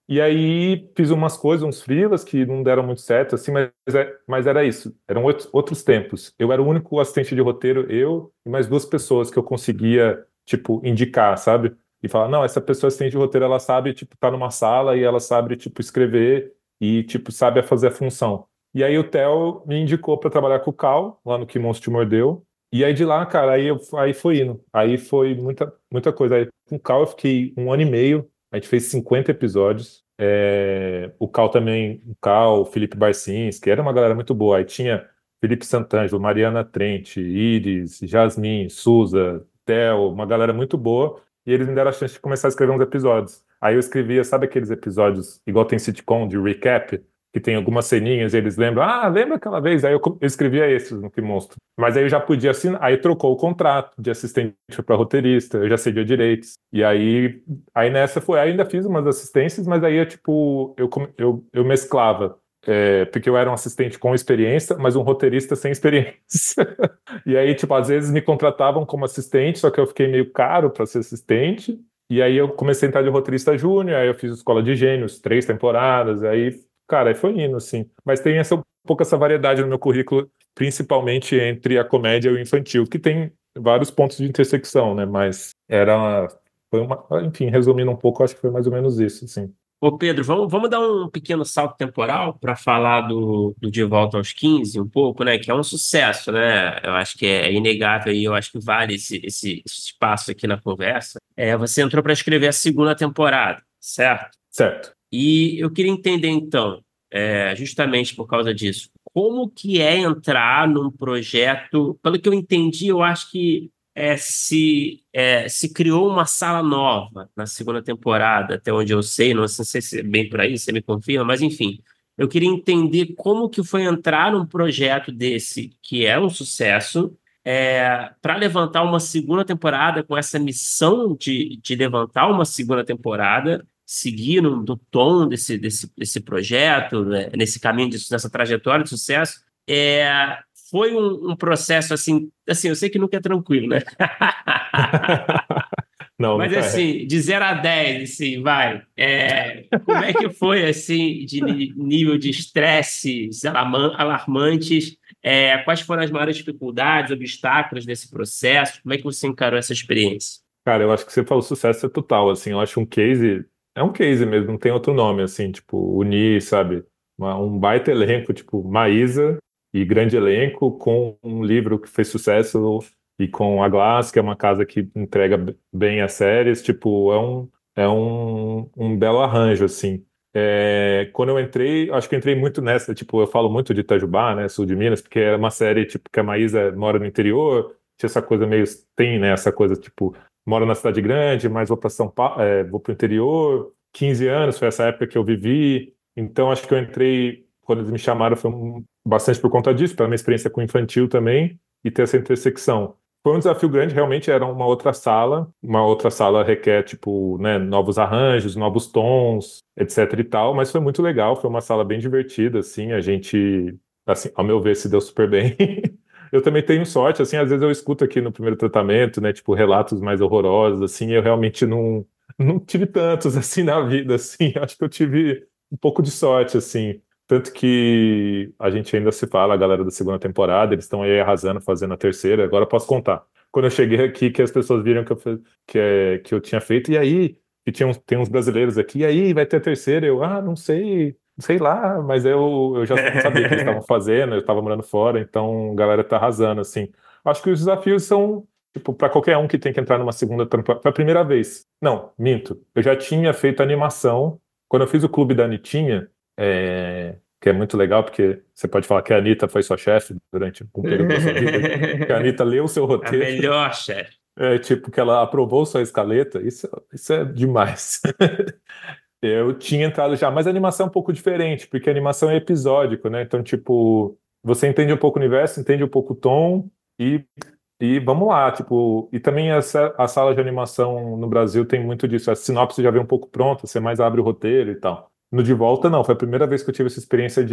E aí fiz umas coisas, uns freelas que não deram muito certo, assim, mas era isso. Eram outros tempos. Eu era o único assistente de roteiro, eu e mais duas pessoas que eu conseguia, tipo, indicar, sabe? E falar, não, essa pessoa assistente de roteiro, ela sabe, tipo, tá numa sala e ela sabe, tipo, escrever e, tipo, sabe fazer a função. E aí o Theo me indicou para trabalhar com o Cal, lá no Que Monstro Te Mordeu. E aí de lá, cara, aí foi indo. Aí foi muita coisa. Aí com o Cal eu fiquei 1 ano e meio. A gente fez 50 episódios. O Cal também, o Cal, Felipe Barcins, que era uma galera muito boa. Aí tinha Felipe Santangelo, Mariana Trent, Iris, Jasmine, Suza, Theo, uma galera muito boa. E eles me deram a chance de começar a escrever uns episódios. Aí eu escrevia, sabe aqueles episódios, igual tem sitcom de recap, que tem algumas ceninhas e eles lembram, lembra aquela vez? Aí eu escrevia esses no Que Monstro. Mas aí eu já podia assinar, aí trocou o contrato de assistente para roteirista, eu já cedia direitos. E aí nessa foi, ainda fiz umas assistências, mas aí tipo, eu mesclava. Porque eu era um assistente com experiência, mas um roteirista sem experiência. E aí, tipo, às vezes me contratavam como assistente, só que eu fiquei meio caro para ser assistente. E aí eu comecei a entrar de roteirista júnior, aí eu fiz Escola de Gênios, 3 temporadas, aí, cara, aí foi indo, assim. Mas tem um pouco essa variedade no meu currículo, principalmente entre a comédia e o infantil, que tem vários pontos de intersecção, né? Mas enfim, resumindo um pouco, acho que foi mais ou menos isso, assim. Ô Pedro, vamos dar um pequeno salto temporal para falar do De Volta aos 15 um pouco, né? Que é um sucesso, né? Eu acho que é inegável e eu acho que vale esse espaço aqui na conversa. Você entrou para escrever a segunda temporada, certo? Certo. E eu queria entender, então, justamente por causa disso, como que é entrar num projeto. Pelo que eu entendi, eu acho que se criou uma sala nova na segunda temporada, até onde eu sei, não sei se é bem por aí, você me confirma, mas enfim, eu queria entender como que foi entrar num projeto desse, que é um sucesso, para levantar uma segunda temporada com essa missão de levantar uma segunda temporada, seguir no tom desse projeto, né, nesse caminho, nessa trajetória de sucesso. Foi um processo assim, eu sei que nunca é tranquilo, né? Não, Mas nunca é. assim, de 0 a 10, assim, vai. Como é que foi, assim, de nível de estresse alarmantes? Quais foram as maiores dificuldades, obstáculos desse processo? Como é que você encarou essa experiência? Cara, eu acho que você falou sucesso é total, assim, eu acho é um case mesmo, não tem outro nome, assim, tipo, unir, sabe, um baita elenco, tipo, Maísa e grande elenco com um livro que fez sucesso e com a Glass, que é uma casa que entrega bem as séries, tipo, um belo arranjo, assim. Quando eu entrei, acho que eu entrei muito nessa, tipo, eu falo muito de Itajubá, né, sul de Minas, porque é uma série, tipo, que a Maísa mora no interior, tinha essa coisa meio, tem, né, essa coisa, tipo, moro na cidade grande, mas vou para São Paulo, vou para o interior. 15 anos foi essa época que eu vivi. Então acho que eu entrei, quando eles me chamaram, foi bastante por conta disso, pela minha experiência com infantil também, e ter essa intersecção. Foi um desafio grande, realmente era uma outra sala. Uma outra sala requer, tipo, né, novos arranjos, novos tons, etc e tal, mas foi muito legal, foi uma sala bem divertida, assim, a gente, assim, ao meu ver, se deu super bem. Eu também tenho sorte, assim, às vezes eu escuto aqui no primeiro tratamento, né, tipo, relatos mais horrorosos, assim, eu realmente não tive tantos, assim, na vida, assim, acho que eu tive um pouco de sorte, assim, tanto que a gente ainda se fala, a galera da segunda temporada, eles estão aí arrasando, fazendo a terceira, agora eu posso contar. Quando eu cheguei aqui, que as pessoas viram que eu tinha feito, e aí, que tem uns brasileiros aqui, e aí, vai ter a terceira? Eu, não sei, sei lá, mas eu já sabia que eles estavam fazendo, eu estava morando fora, então a galera tá arrasando, assim. Acho que os desafios são, tipo, para qualquer um que tem que entrar numa segunda temporada, foi a primeira vez. Não, minto. Eu já tinha feito animação. Quando eu fiz o Clube da Anitinha, que é muito legal, porque você pode falar que a Anitta foi sua chefe durante um período da sua vida, que a Anitta leu o seu A roteiro, melhor, chefe. tipo, que ela aprovou sua escaleta, isso é demais. Eu tinha entrado já, mas a animação é um pouco diferente, porque a animação é episódico, né? Então, tipo, você entende um pouco o universo, entende um pouco o tom e, e vamos lá, tipo, e também a sala de animação no Brasil tem muito disso, a sinopse já vem um pouco pronta, você mais abre o roteiro e tal. No De Volta, não, foi a primeira vez que eu tive essa experiência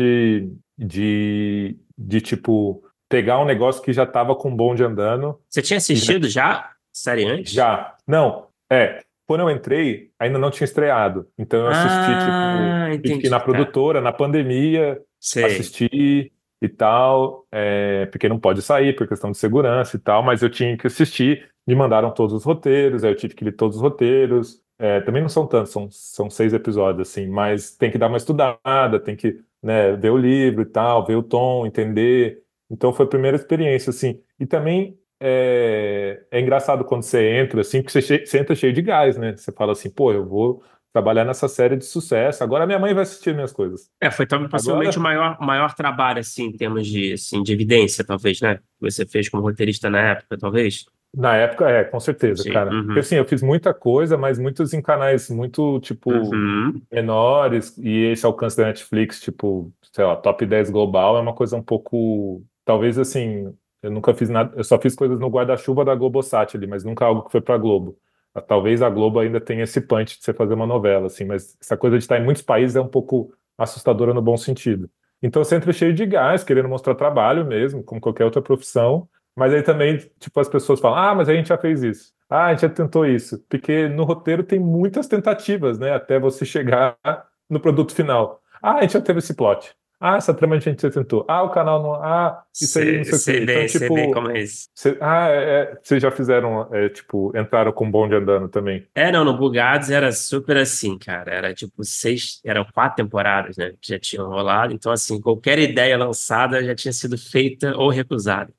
de tipo, pegar um negócio que já estava com o bonde andando Você tinha e já assistido já série antes? já. Não, quando eu entrei, ainda não tinha estreado. Então eu assisti, tipo, tive que ir Entendi, na tá. produtora, na pandemia, Sei. assistir e tal, porque não pode sair por questão de segurança e tal, mas eu tinha que assistir, me mandaram todos os roteiros, aí eu tive que ler todos os roteiros. Também não são tantos, são 6 episódios, assim, mas tem que dar uma estudada, tem que, né, ver o livro e tal, ver o tom, entender. Então foi a primeira experiência, assim. E também é engraçado quando você entra, assim, porque você entra cheio de gás, né? Você fala assim, pô, eu vou trabalhar nessa série de sucesso, agora minha mãe vai assistir minhas coisas. Foi talvez possivelmente o Agora, maior trabalho, assim, em termos de, assim, de evidência, talvez, né? Que você fez como roteirista na época, talvez. na época, com certeza, Sim. cara. Porque Uhum. assim, eu fiz muita coisa, mas muitos em canais muito, tipo, Uhum. menores, e esse alcance da Netflix, tipo, sei lá, top 10 global, é uma coisa um pouco. Talvez assim, eu nunca fiz nada, eu só fiz coisas no guarda-chuva da Globosat ali, mas nunca algo que foi pra Globo. Talvez a Globo ainda tenha esse punch de você fazer uma novela, assim, mas essa coisa de estar em muitos países é um pouco assustadora no bom sentido. Então você entra cheio de gás, querendo mostrar trabalho mesmo, como qualquer outra profissão. Mas aí também, tipo, as pessoas falam, mas a gente já fez isso. A gente já tentou isso. Porque no roteiro tem muitas tentativas, né? Até você chegar no produto final. A gente já teve esse plot. Essa trama a gente já tentou. O canal não. Isso aí não sei o quê. Então, Sei bem tipo, como é isso. vocês já fizeram, tipo, entraram com o bonde andando também. Não, no Bugados era super assim, cara. Era tipo eram 4 temporadas, né? Que já tinham rolado. Então, assim, qualquer ideia lançada já tinha sido feita ou recusada.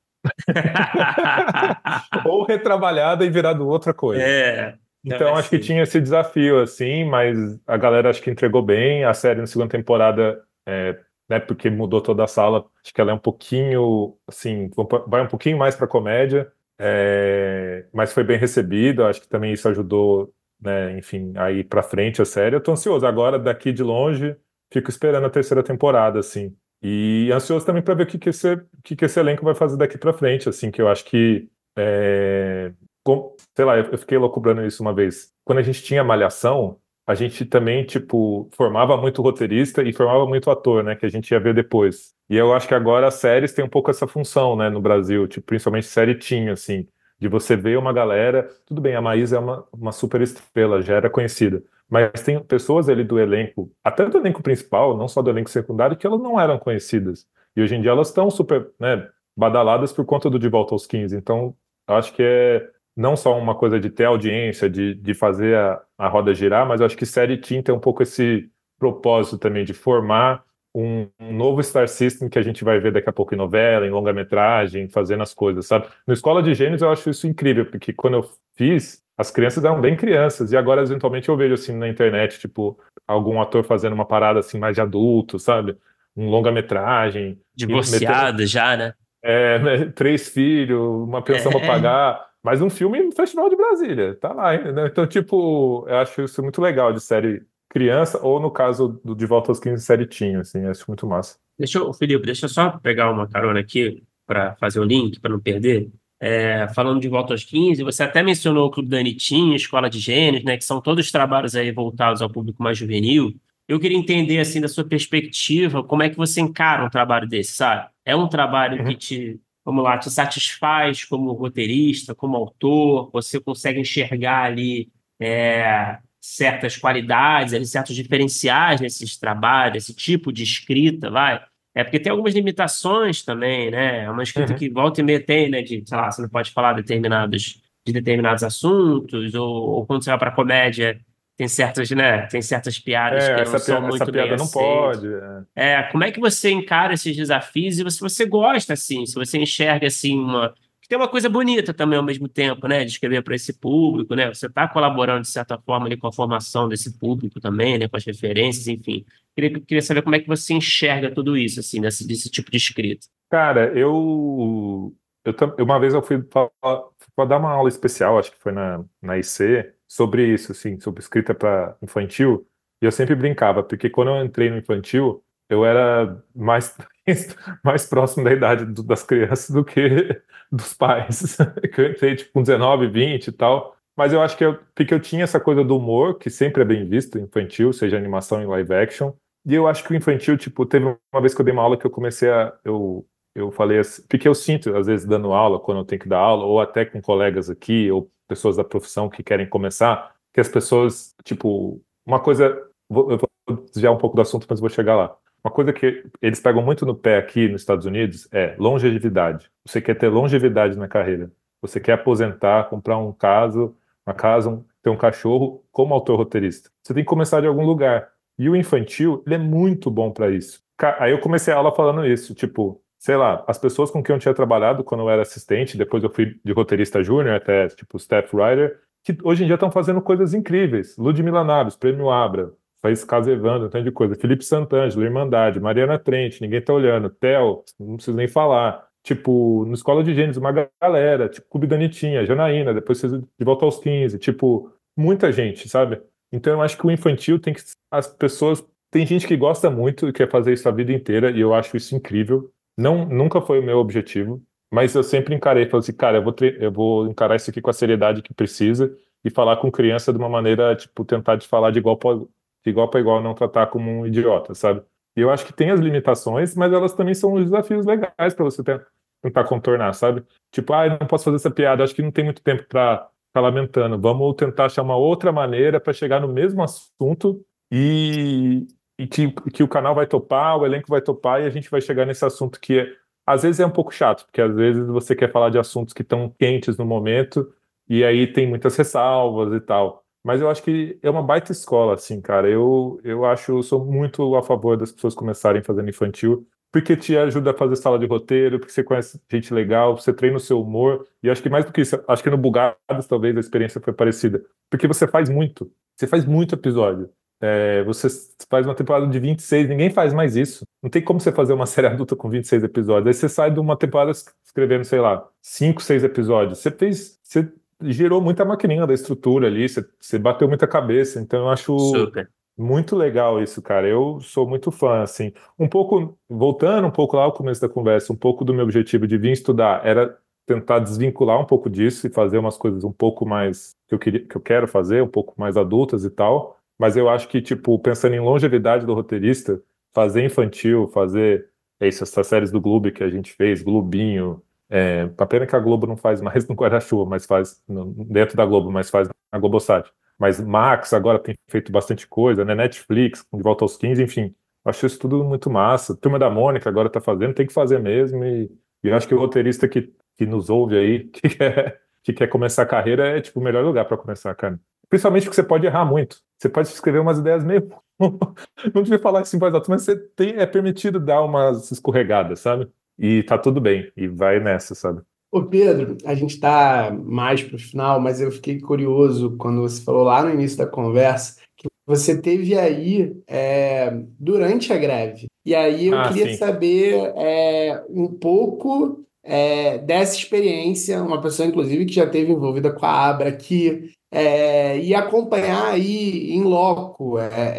Ou retrabalhada e virado outra coisa. Então, Então, acho que assim. tinha esse desafio, assim, mas a galera acho que entregou bem. A série na segunda temporada, né, porque mudou toda a sala, acho que ela é um pouquinho, assim, vai um pouquinho mais para comédia, mas foi bem recebida. Acho que também isso ajudou, né, enfim, a ir para frente a série. Eu tô ansioso. Agora, daqui de longe, fico esperando a terceira temporada, assim. E ansioso também para ver o que esse elenco vai fazer daqui para frente, assim, que eu acho que. Sei lá, eu fiquei loucubrando isso uma vez. Quando a gente tinha Malhação, a gente também, tipo, formava muito roteirista e formava muito ator, né? Que a gente ia ver depois. E eu acho que agora as séries têm um pouco essa função, né? No Brasil, tipo, principalmente série teen, assim, de você ver uma galera. Tudo bem, a Maísa é uma super estrela, já era conhecida. Mas tem pessoas ali do elenco, até do elenco principal, não só do elenco secundário, que elas não eram conhecidas. E hoje em dia elas estão super, né, badaladas por conta do De Volta aos 15. Então, eu acho que não só uma coisa de ter audiência, de fazer a roda girar, mas eu acho que série teen tem um pouco esse propósito também de formar um novo Star System que a gente vai ver daqui a pouco em novela, em longa-metragem, fazendo as coisas, sabe? No Escola de Gênios eu acho isso incrível, porque quando eu fiz, as crianças eram bem crianças, e agora eventualmente eu vejo assim na internet, tipo, algum ator fazendo uma parada assim mais de adulto, sabe? Um longa-metragem, e metendo Divorciado já, né? né, 3 filhos, uma pensão para É. pagar, mas um filme no Festival de Brasília, tá lá ainda, né? Então, tipo, eu acho isso muito legal de série criança, ou no caso do De Volta aos 15, série teen, assim, acho muito massa. Felipe, deixa eu só pegar uma carona aqui para fazer o link, para não perder. Falando de Volta aos 15, você até mencionou o Clube da Anitinha, Escola de Gênios, né, que são todos trabalhos aí voltados ao público mais juvenil. Eu queria entender, assim, da sua perspectiva, como é que você encara um trabalho desse, sabe? É um trabalho que Uhum. vamos lá, te satisfaz como roteirista, como autor? Você consegue enxergar ali certas qualidades, ali, certos diferenciais nesses trabalhos, esse tipo de escrita, vai? Porque tem algumas limitações também, né? É uma escrita Uhum. que volta e meia tem, né? De, sei lá, você não pode falar de determinados assuntos, ou quando você vai para comédia, tem certas, né? Tem certas piadas que não são Essa muito bem piada não aceitas. pode. Como é que você encara esses desafios e se você gosta, assim, se você enxerga, assim, que tem uma coisa bonita também ao mesmo tempo, né, de escrever para esse público, né, você está colaborando, de certa forma, ali com a formação desse público também, né, com as referências, enfim. Queria saber como é que você enxerga tudo isso, assim, desse tipo de escrita. Cara, uma vez eu fui para dar uma aula especial, acho que foi na IC, sobre isso, assim, sobre escrita para infantil, e eu sempre brincava, porque quando eu entrei no infantil, eu era mais, mais próximo da idade das crianças do que dos pais. Que eu entrei tipo com 19, 20 e tal, mas eu acho que porque eu tinha essa coisa do humor, que sempre é bem visto, infantil, seja animação em live action, e eu acho que o infantil, tipo, teve uma vez que eu dei uma aula que eu comecei eu falei assim, porque eu sinto, às vezes, dando aula, quando eu tenho que dar aula, ou até com colegas aqui, ou pessoas da profissão que querem começar, que as pessoas, tipo, uma coisa, eu vou desviar um pouco do assunto, mas vou chegar lá. Uma coisa que eles pegam muito no pé aqui nos Estados Unidos é longevidade. Você quer ter longevidade na carreira. Você quer aposentar, comprar uma casa, ter um cachorro como autor roteirista. Você tem que começar de algum lugar. E o infantil, ele é muito bom para isso. Aí eu comecei a aula falando isso, tipo, sei lá, as pessoas com quem eu tinha trabalhado quando eu era assistente, depois eu fui de roteirista júnior até, tipo, staff writer, que hoje em dia estão fazendo coisas incríveis. Ludmila Naves, Prêmio Abra, faz Casa Evandro, um tanto de coisa. Felipe Santangelo, Irmandade, Mariana Trent, Ninguém Tá Olhando, Theo, não preciso nem falar. Tipo, no Escola de Gênesis, uma galera, tipo, Clube da Anitinha, Janaína, depois fez De Volta aos 15, tipo, muita gente, sabe? Então eu acho que o infantil tem que. As pessoas. Tem gente que gosta muito e quer fazer isso a vida inteira, e eu acho isso incrível. Não, nunca foi o meu objetivo, mas eu sempre encarei, falei assim, cara, eu vou encarar isso aqui com a seriedade que precisa e falar com criança de uma maneira, tipo, tentar de falar de igual para igual, não tratar como um idiota, sabe? E eu acho que tem as limitações, mas elas também são os desafios legais para você tentar contornar, sabe? Tipo, eu não posso fazer essa piada, acho que não tem muito tempo para ficar lamentando. Vamos tentar achar uma outra maneira para chegar no mesmo assunto e que o canal vai topar, o elenco vai topar e a gente vai chegar nesse assunto que às vezes é um pouco chato, porque às vezes você quer falar de assuntos que estão quentes no momento e aí tem muitas ressalvas e tal. Mas eu acho que é uma baita escola, assim, cara. Eu sou muito a favor das pessoas começarem fazendo infantil, porque te ajuda a fazer sala de roteiro, porque você conhece gente legal, você treina o seu humor, e acho que mais do que isso, acho que no Bugados talvez a experiência foi parecida, porque você faz muito episódio. Você faz uma temporada de 26, ninguém faz mais isso. Não tem como você fazer uma série adulta com 26 episódios. Aí você sai de uma temporada escrevendo, sei lá, 5, 6 episódios. Você gerou muita maquininha da estrutura ali, você bateu muita cabeça. Então eu acho Super. muito legal isso, cara. Eu sou muito fã, assim. Um pouco, voltando um pouco lá ao começo da conversa, um pouco do meu objetivo de vir estudar era tentar desvincular um pouco disso e fazer umas coisas um pouco mais que eu quero fazer, um pouco mais adultas e tal. Mas eu acho que, tipo, pensando em longevidade do roteirista, fazer infantil, fazer essas séries do Globo que a gente fez, Globinho, a pena que a Globo não faz mais no Guarda-Chuva, mas faz dentro da Globo, mas faz na Globosat. Mas Max agora tem feito bastante coisa, né? Netflix, De Volta aos 15, enfim. Acho isso tudo muito massa. Turma da Mônica agora tá fazendo, tem que fazer mesmo. E eu acho que o roteirista que nos ouve aí, que quer começar a carreira, é tipo o melhor lugar para começar, cara. Principalmente porque você pode errar muito. Você pode escrever umas ideias meio. Não devia falar assim em voz alta, mas é permitido dar umas escorregadas, sabe? E tá tudo bem. E vai nessa, sabe? Ô Pedro, a gente está mais para o final, mas eu fiquei curioso quando você falou lá no início da conversa que você teve aí durante a greve. E aí eu Ah, queria sim. saber um pouco dessa experiência, uma pessoa, inclusive, que já esteve envolvida com a Abra aqui, e acompanhar aí em loco.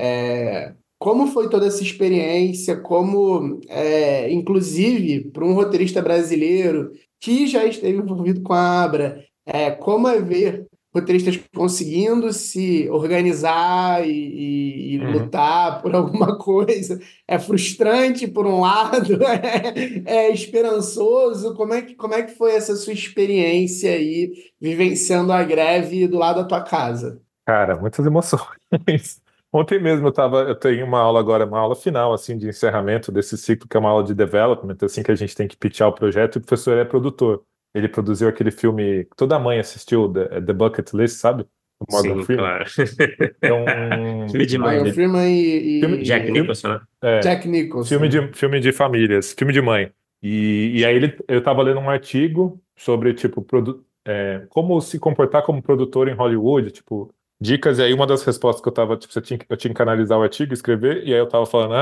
Como foi toda essa experiência, como, inclusive, para um roteirista brasileiro que já esteve envolvido com a Abra, como é ver roteiristas conseguindo se organizar e Uhum. lutar por alguma coisa. É frustrante por um lado, é esperançoso. Como é que foi essa sua experiência aí, vivenciando a greve do lado da tua casa? Cara, muitas emoções. Ontem mesmo eu tenho uma aula agora, uma aula final, assim, de encerramento desse ciclo, que é uma aula de development, assim, que a gente tem que pitchar o projeto, e o professor é produtor. Ele produziu aquele filme que toda mãe assistiu, The Bucket List, sabe? O Morgan Sim, Freeman. claro. É um Filme de mãe, Morgan né? Freeman Jack e filme, Nicholson, né? é, Jack filme Nicholson. de famílias, filme de mãe. E aí eu tava lendo um artigo sobre, tipo, como se comportar como produtor em Hollywood, tipo, dicas, e aí uma das respostas que eu tava, tipo, eu tinha que analisar o artigo, escrever, e aí eu tava falando,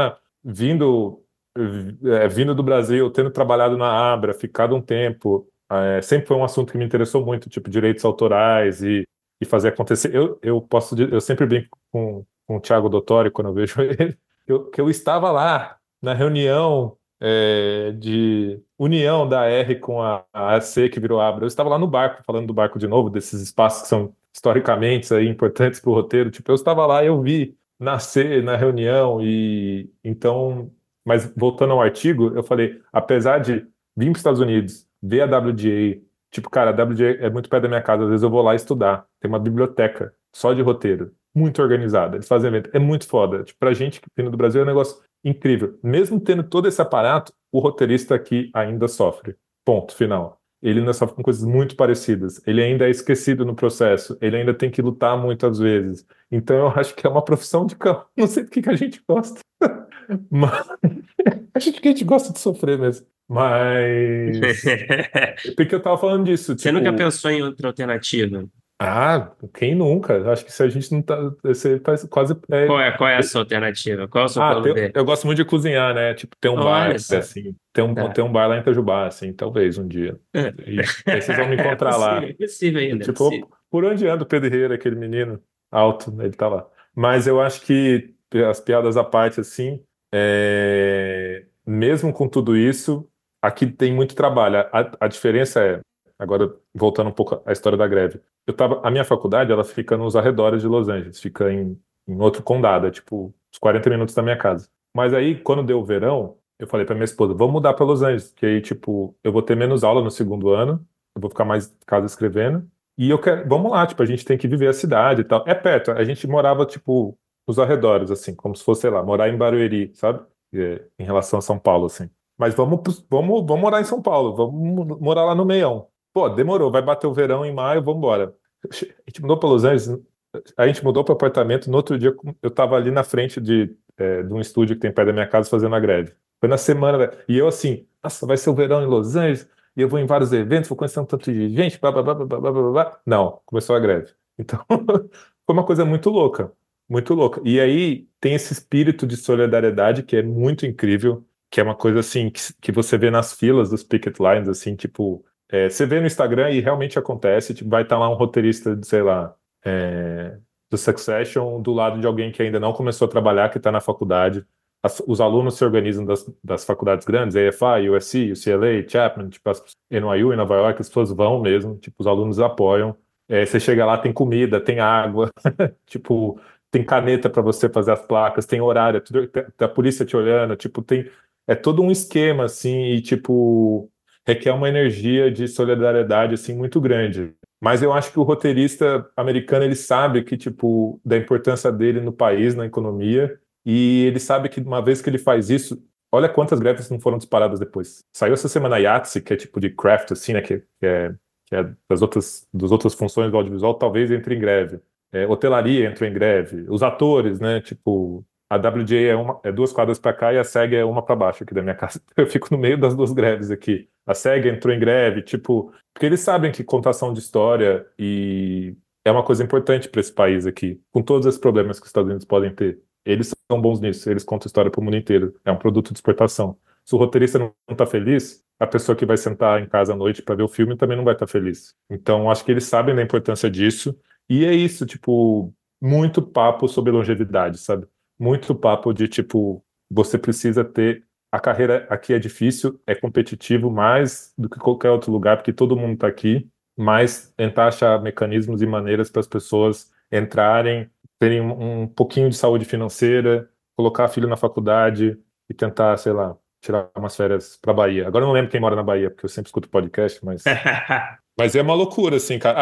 vindo do Brasil, tendo trabalhado na Abra, ficado um tempo, sempre foi um assunto que me interessou muito, tipo, direitos autorais e fazer acontecer. Eu sempre brinco com o Thiago Dottori, quando eu vejo ele, que eu estava lá, na reunião de união da R com a AC que virou Abra. Eu estava lá no barco, falando do barco de novo, desses espaços que são historicamente aí, importantes para o roteiro. Tipo, eu estava lá, eu vi nascer na reunião e então, mas voltando ao artigo, eu falei, apesar de vir para os Estados Unidos, ver a WGA, tipo, cara, a WGA é muito perto da minha casa, às vezes eu vou lá estudar. Tem uma biblioteca só de roteiro, muito organizada. Eles fazem evento, é muito foda. Tipo, pra gente que vindo do Brasil é um negócio incrível. Mesmo tendo todo esse aparato, o roteirista aqui ainda sofre. Ponto final. Ele ainda sofre com coisas muito parecidas. Ele ainda é esquecido no processo. Ele ainda tem que lutar muitas vezes. Então eu acho que é uma profissão de cão. Não sei do que a gente gosta. Mas acho que a gente gosta de sofrer mesmo. Mas porque eu tava falando disso, Você nunca tipo, pensou em outra alternativa? quem nunca? Acho que se a gente não tá, você faz quase Qual é a sua alternativa? Qual é o seu plano B? eu gosto muito de cozinhar, né? Tipo, ter um bar, Olha só. assim, Tá. ter um bar lá em Itajubá, assim, talvez um dia. E aí vocês vão me encontrar lá. É possível ainda, é Tipo, possível. por onde anda o Pedro Herrera, aquele menino alto, né, ele tá lá. Mas eu acho que, as piadas à parte, assim, mesmo com tudo isso, aqui tem muito trabalho. A diferença é, agora voltando um pouco à história da greve, a minha faculdade, ela fica nos arredores de Los Angeles, fica em outro condado, é tipo uns 40 minutos da minha casa. Mas aí, quando deu o verão, eu falei pra minha esposa, vamos mudar para Los Angeles, que aí, tipo, eu vou ter menos aula no segundo ano, eu vou ficar mais em casa escrevendo, e eu quero, vamos lá, tipo, a gente tem que viver a cidade e tal. É perto, a gente morava, tipo, nos arredores, assim, como se fosse, sei lá, morar em Barueri, sabe? Em relação a São Paulo, assim. Mas vamos morar em São Paulo, vamos morar lá no Meião. Pô, demorou, vai bater o verão em maio, vamos embora. A gente mudou para Los Angeles, a gente mudou para apartamento, no outro dia eu tava ali na frente de um estúdio que tem perto da minha casa fazendo a greve. Foi na semana, e eu assim, nossa, vai ser o verão em Los Angeles, e eu vou em vários eventos, vou conhecer um tanto de gente, blá, blá, blá, blá, blá, blá, blá. Não, começou a greve. Então, foi uma coisa muito louca, muito louca. E aí tem esse espírito de solidariedade que é muito incrível, que é uma coisa assim, que você vê nas filas dos picket lines, assim, tipo, você vê no Instagram e realmente acontece, tipo, vai estar lá um roteirista, sei lá, do Succession do lado de alguém que ainda não começou a trabalhar, que está na faculdade. Os alunos se organizam das faculdades grandes, AFI, USC, UCLA, Chapman, tipo, NYU em Nova York, as pessoas vão mesmo, tipo, os alunos apoiam. Você chega lá, tem comida, tem água, tipo, tem caneta para você fazer as placas, tem horário, tem a polícia te olhando, tipo, é todo um esquema, assim, e, tipo, requer uma energia de solidariedade, assim, muito grande. Mas eu acho que o roteirista americano, ele sabe que, tipo, da importância dele no país, na economia, e ele sabe que uma vez que ele faz isso, olha quantas greves não foram disparadas depois. Saiu essa semana a Yahtzee, que é tipo de craft, assim, né, que é das outras funções do audiovisual, talvez entre em greve. Hotelaria entrou em greve. Os atores, né, tipo, a WGA é 2 quadras para cá e a SEG é uma para baixo aqui da minha casa. Eu fico no meio das duas greves aqui. A SEG entrou em greve, tipo, porque eles sabem que contação de história é uma coisa importante para esse país aqui, com todos os problemas que os Estados Unidos podem ter. Eles são bons nisso, eles contam história para o mundo inteiro. É um produto de exportação. Se o roteirista não está feliz, a pessoa que vai sentar em casa à noite para ver o filme também não vai estar feliz. Então, acho que eles sabem da importância disso. E é isso, tipo, muito papo sobre longevidade, sabe? Muito papo de, tipo, você precisa ter. A carreira aqui é difícil, é competitivo mais do que qualquer outro lugar, porque todo mundo está aqui, mas tentar achar mecanismos e maneiras para as pessoas entrarem, terem um pouquinho de saúde financeira, colocar filho na faculdade e tentar, sei lá, tirar umas férias para Bahia. Agora eu não lembro quem mora na Bahia, porque eu sempre escuto podcast, mas é uma loucura, assim, cara.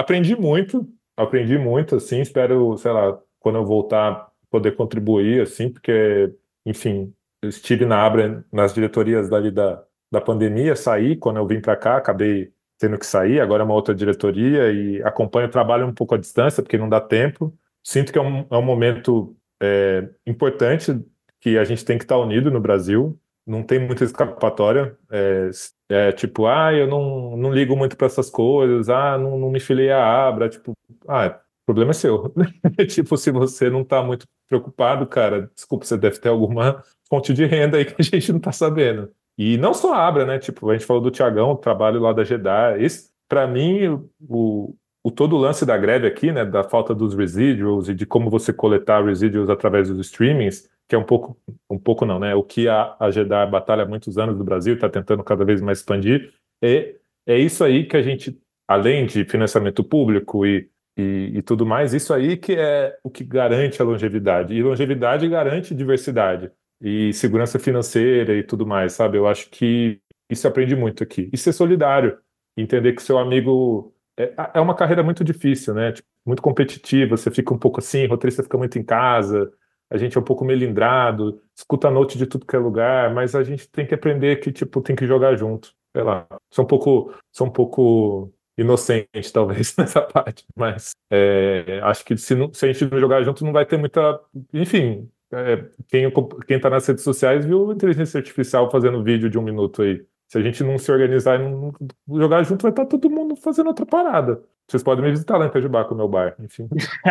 Aprendi muito, assim, espero, sei lá, quando eu voltar, poder contribuir, assim, porque, enfim, eu estive na Abra, nas diretorias dali da pandemia, saí, quando eu vim para cá, acabei tendo que sair, agora é uma outra diretoria e acompanho o trabalho um pouco à distância, porque não dá tempo. Sinto que é um momento importante que a gente tem que estar unido no Brasil, não tem muita escapatória. Tipo, eu não ligo muito para essas coisas, não me filiei à Abra, tipo, o problema é seu. Tipo, se você não está muito preocupado, cara, desculpa, você deve ter alguma fonte de renda aí que a gente não está sabendo. E não só a Abra, né? Tipo, a gente falou do Tiagão, o trabalho lá da Jeddah. Esse, para mim, o todo o lance da greve aqui, né, da falta dos residuals e de como você coletar residuals através dos streamings, que é um pouco não, né? O que a Jeddah batalha há muitos anos no Brasil, está tentando cada vez mais expandir, é isso aí que a gente, além de financiamento público e tudo mais, isso aí que é o que garante a longevidade. E longevidade garante diversidade e segurança financeira e tudo mais, sabe? Eu acho que isso aprende muito aqui. E ser solidário, entender que seu amigo é uma carreira muito difícil, né? Tipo, muito competitiva, você fica um pouco assim, o roteirista fica muito em casa, a gente é um pouco melindrado, escuta note de tudo que é lugar, mas a gente tem que aprender que, tipo, tem que jogar junto. Sei lá, sou um pouco inocente, talvez, nessa parte, mas acho que se a gente não jogar junto, não vai ter muita. Enfim, quem tá nas redes sociais viu a inteligência artificial fazendo vídeo de 1 minuto aí. Se a gente não se organizar e não jogar junto, vai estar todo mundo fazendo outra parada. Vocês podem me visitar lá em Itajubá com o meu bar, enfim.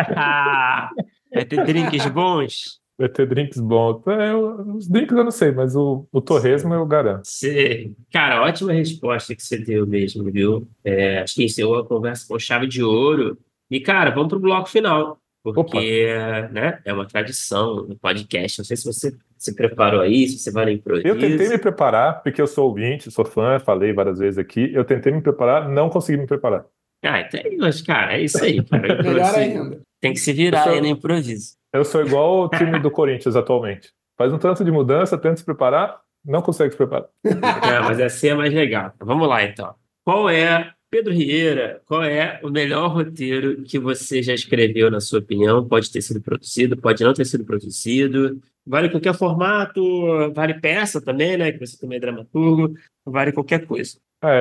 Vai ter drinks bons? Vai ter drinks bons. Os drinks eu não sei, mas o torresmo eu garanto. Cara, ótima resposta que você deu mesmo, viu? Acho que encerrou a conversa com chave de ouro. E, cara, vamos pro bloco final, Opa, porque, né, é uma tradição no podcast. Não sei se você se preparou aí, se você vai no eu tentei me improviso. preparar, porque eu sou ouvinte, sou fã, falei várias vezes aqui. Eu tentei me preparar, não consegui me preparar. Ah, então, mas, cara, é isso aí, cara. Melhor ainda. Tem que se Eu virar aí no sou, improviso. eu sou igual o time do Corinthians atualmente. Faz um tanto de mudança, tenta se preparar, não consegue se preparar. É, mas assim é mais legal. Vamos lá, então. Pedro Rieira, qual é o melhor roteiro que você já escreveu, na sua opinião? Pode ter sido produzido, pode não ter sido produzido. Vale qualquer formato, vale peça também, né? Que você também é dramaturgo, vale qualquer coisa.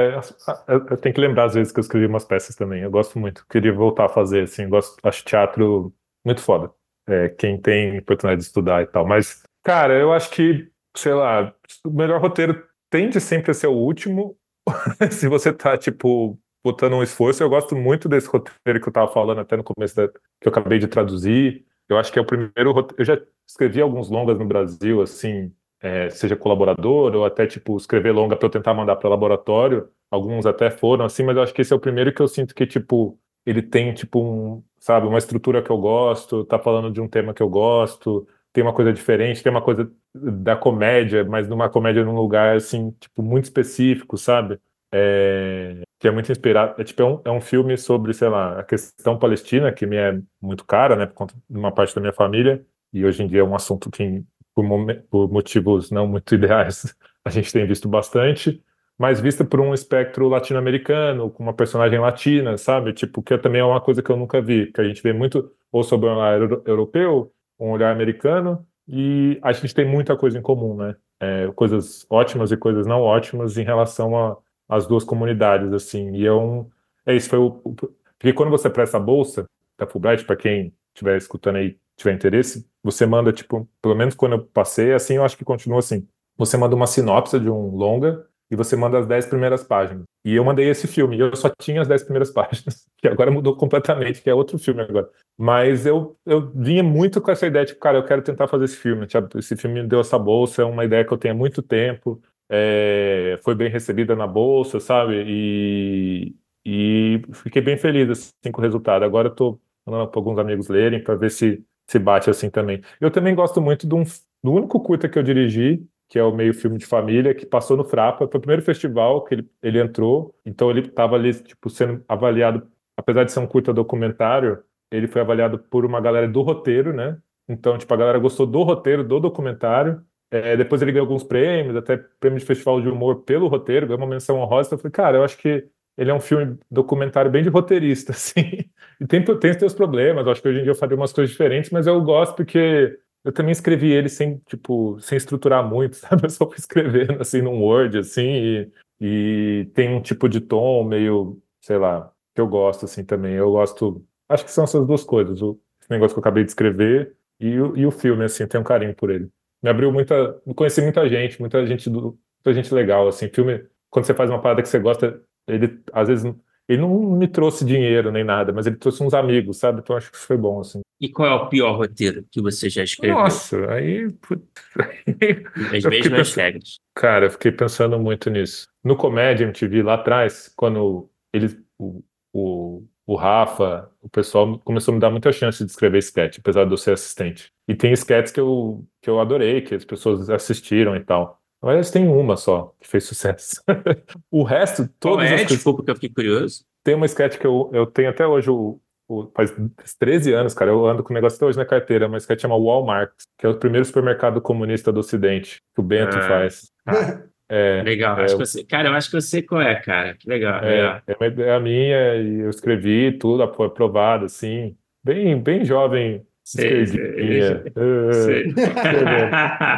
Eu tenho que lembrar às vezes que eu escrevi umas peças também. Eu gosto muito, queria voltar a fazer assim. Acho teatro muito foda. Quem tem oportunidade de estudar e tal. Mas, cara, eu acho que, sei lá, o melhor roteiro tende sempre a ser o último. Se você tá, tipo, botando um esforço, eu gosto muito desse roteiro que eu tava falando até no começo, que eu acabei de traduzir. Eu acho que é o primeiro roteiro. Eu já escrevi alguns longas no Brasil, assim, seja colaborador ou até, tipo, escrever longa para eu tentar mandar para laboratório. Alguns até foram, assim, mas eu acho que esse é o primeiro que eu sinto que, tipo, ele tem, tipo, sabe, uma estrutura que eu gosto, tá falando de um tema que eu gosto, tem uma coisa diferente, tem uma coisa da comédia, mas numa comédia num lugar, assim, tipo, muito específico, sabe? Que é muito inspirado. Tipo, é um filme sobre, sei lá, a questão palestina, que me é muito cara, né, por conta de uma parte da minha família, e hoje em dia é um assunto que, por motivos não muito ideais, a gente tem visto bastante, mas vista por um espectro latino-americano, com uma personagem latina, sabe? Tipo, que também é uma coisa que eu nunca vi, que a gente vê muito ou sobre um olhar europeu, um olhar americano, e a gente tem muita coisa em comum, né? Coisas ótimas e coisas não ótimas em relação às duas comunidades, assim. E isso foi porque quando você presta a bolsa da Fulbright, para quem estiver escutando aí, tiver interesse, você manda, tipo, pelo menos quando eu passei, assim, eu acho que continua assim. Você manda uma sinopse de um longa e você manda as 10 primeiras páginas. E eu mandei esse filme, e eu só tinha as 10 primeiras páginas, que agora mudou completamente, que é outro filme agora. Mas eu vinha muito com essa ideia, tipo, cara, eu quero tentar fazer esse filme. Tipo, esse filme me deu essa bolsa, é uma ideia que eu tenho há muito tempo, foi bem recebida na bolsa, sabe? E fiquei bem feliz assim, com o resultado. Agora eu tô mandando para alguns amigos lerem para ver se bate assim também. Eu também gosto muito do único curta que eu dirigi, que é o meio filme de família, que passou no Frapa. Foi o primeiro festival que ele entrou, então ele estava ali, tipo, sendo avaliado, apesar de ser um curta documentário, ele foi avaliado por uma galera do roteiro, né? Então, tipo, a galera gostou do roteiro, do documentário. Depois ele ganhou alguns prêmios, até prêmio de festival de humor pelo roteiro, ganhou uma menção honrosa. Então eu falei, cara, eu acho que ele é um filme documentário bem de roteirista, assim. E tem seus problemas, eu acho que hoje em dia eu faria umas coisas diferentes, mas eu gosto porque eu também escrevi ele sem, tipo, sem estruturar muito, sabe? Eu só fui escrevendo, assim, num Word, assim, e tem um tipo de tom meio, sei lá, que eu gosto, assim, também. Eu gosto, acho que são essas duas coisas, esse negócio que eu acabei de escrever e o filme, assim, eu tenho um carinho por ele. Conheci muita gente muita gente legal, assim, filme, quando você faz uma parada que você gosta, ele, às vezes, ele não me trouxe dinheiro nem nada, mas ele trouxe uns amigos, sabe? Então eu acho que isso foi bom, assim. E qual é o pior roteiro que você já escreveu? Nossa, aí, putz, As eu fiquei mesmas pensando, regras. cara, eu fiquei pensando muito nisso. No Comédia MTV, lá atrás, quando o Rafa, o pessoal começou a me dar muita chance de escrever sketch, apesar de eu ser assistente. E tem sketches que eu adorei, que as pessoas assistiram e tal. Mas tem uma só que fez sucesso. O resto, Qual todas é? as coisas. Desculpa que eu fiquei curioso. Tem uma sketch que eu tenho até hoje, faz 13 anos, cara, eu ando com o negócio até hoje na carteira, uma sketch chama Walmart, que é o primeiro supermercado comunista do Ocidente, que o Bento Ah, faz. tá. Legal. É, Cara, eu acho que eu sei qual é, cara. Que legal, é, legal. é uma ideia minha e eu escrevi tudo, foi aprovado, assim, bem jovem Sei, esquerdinha, sei, sei. escrevendo.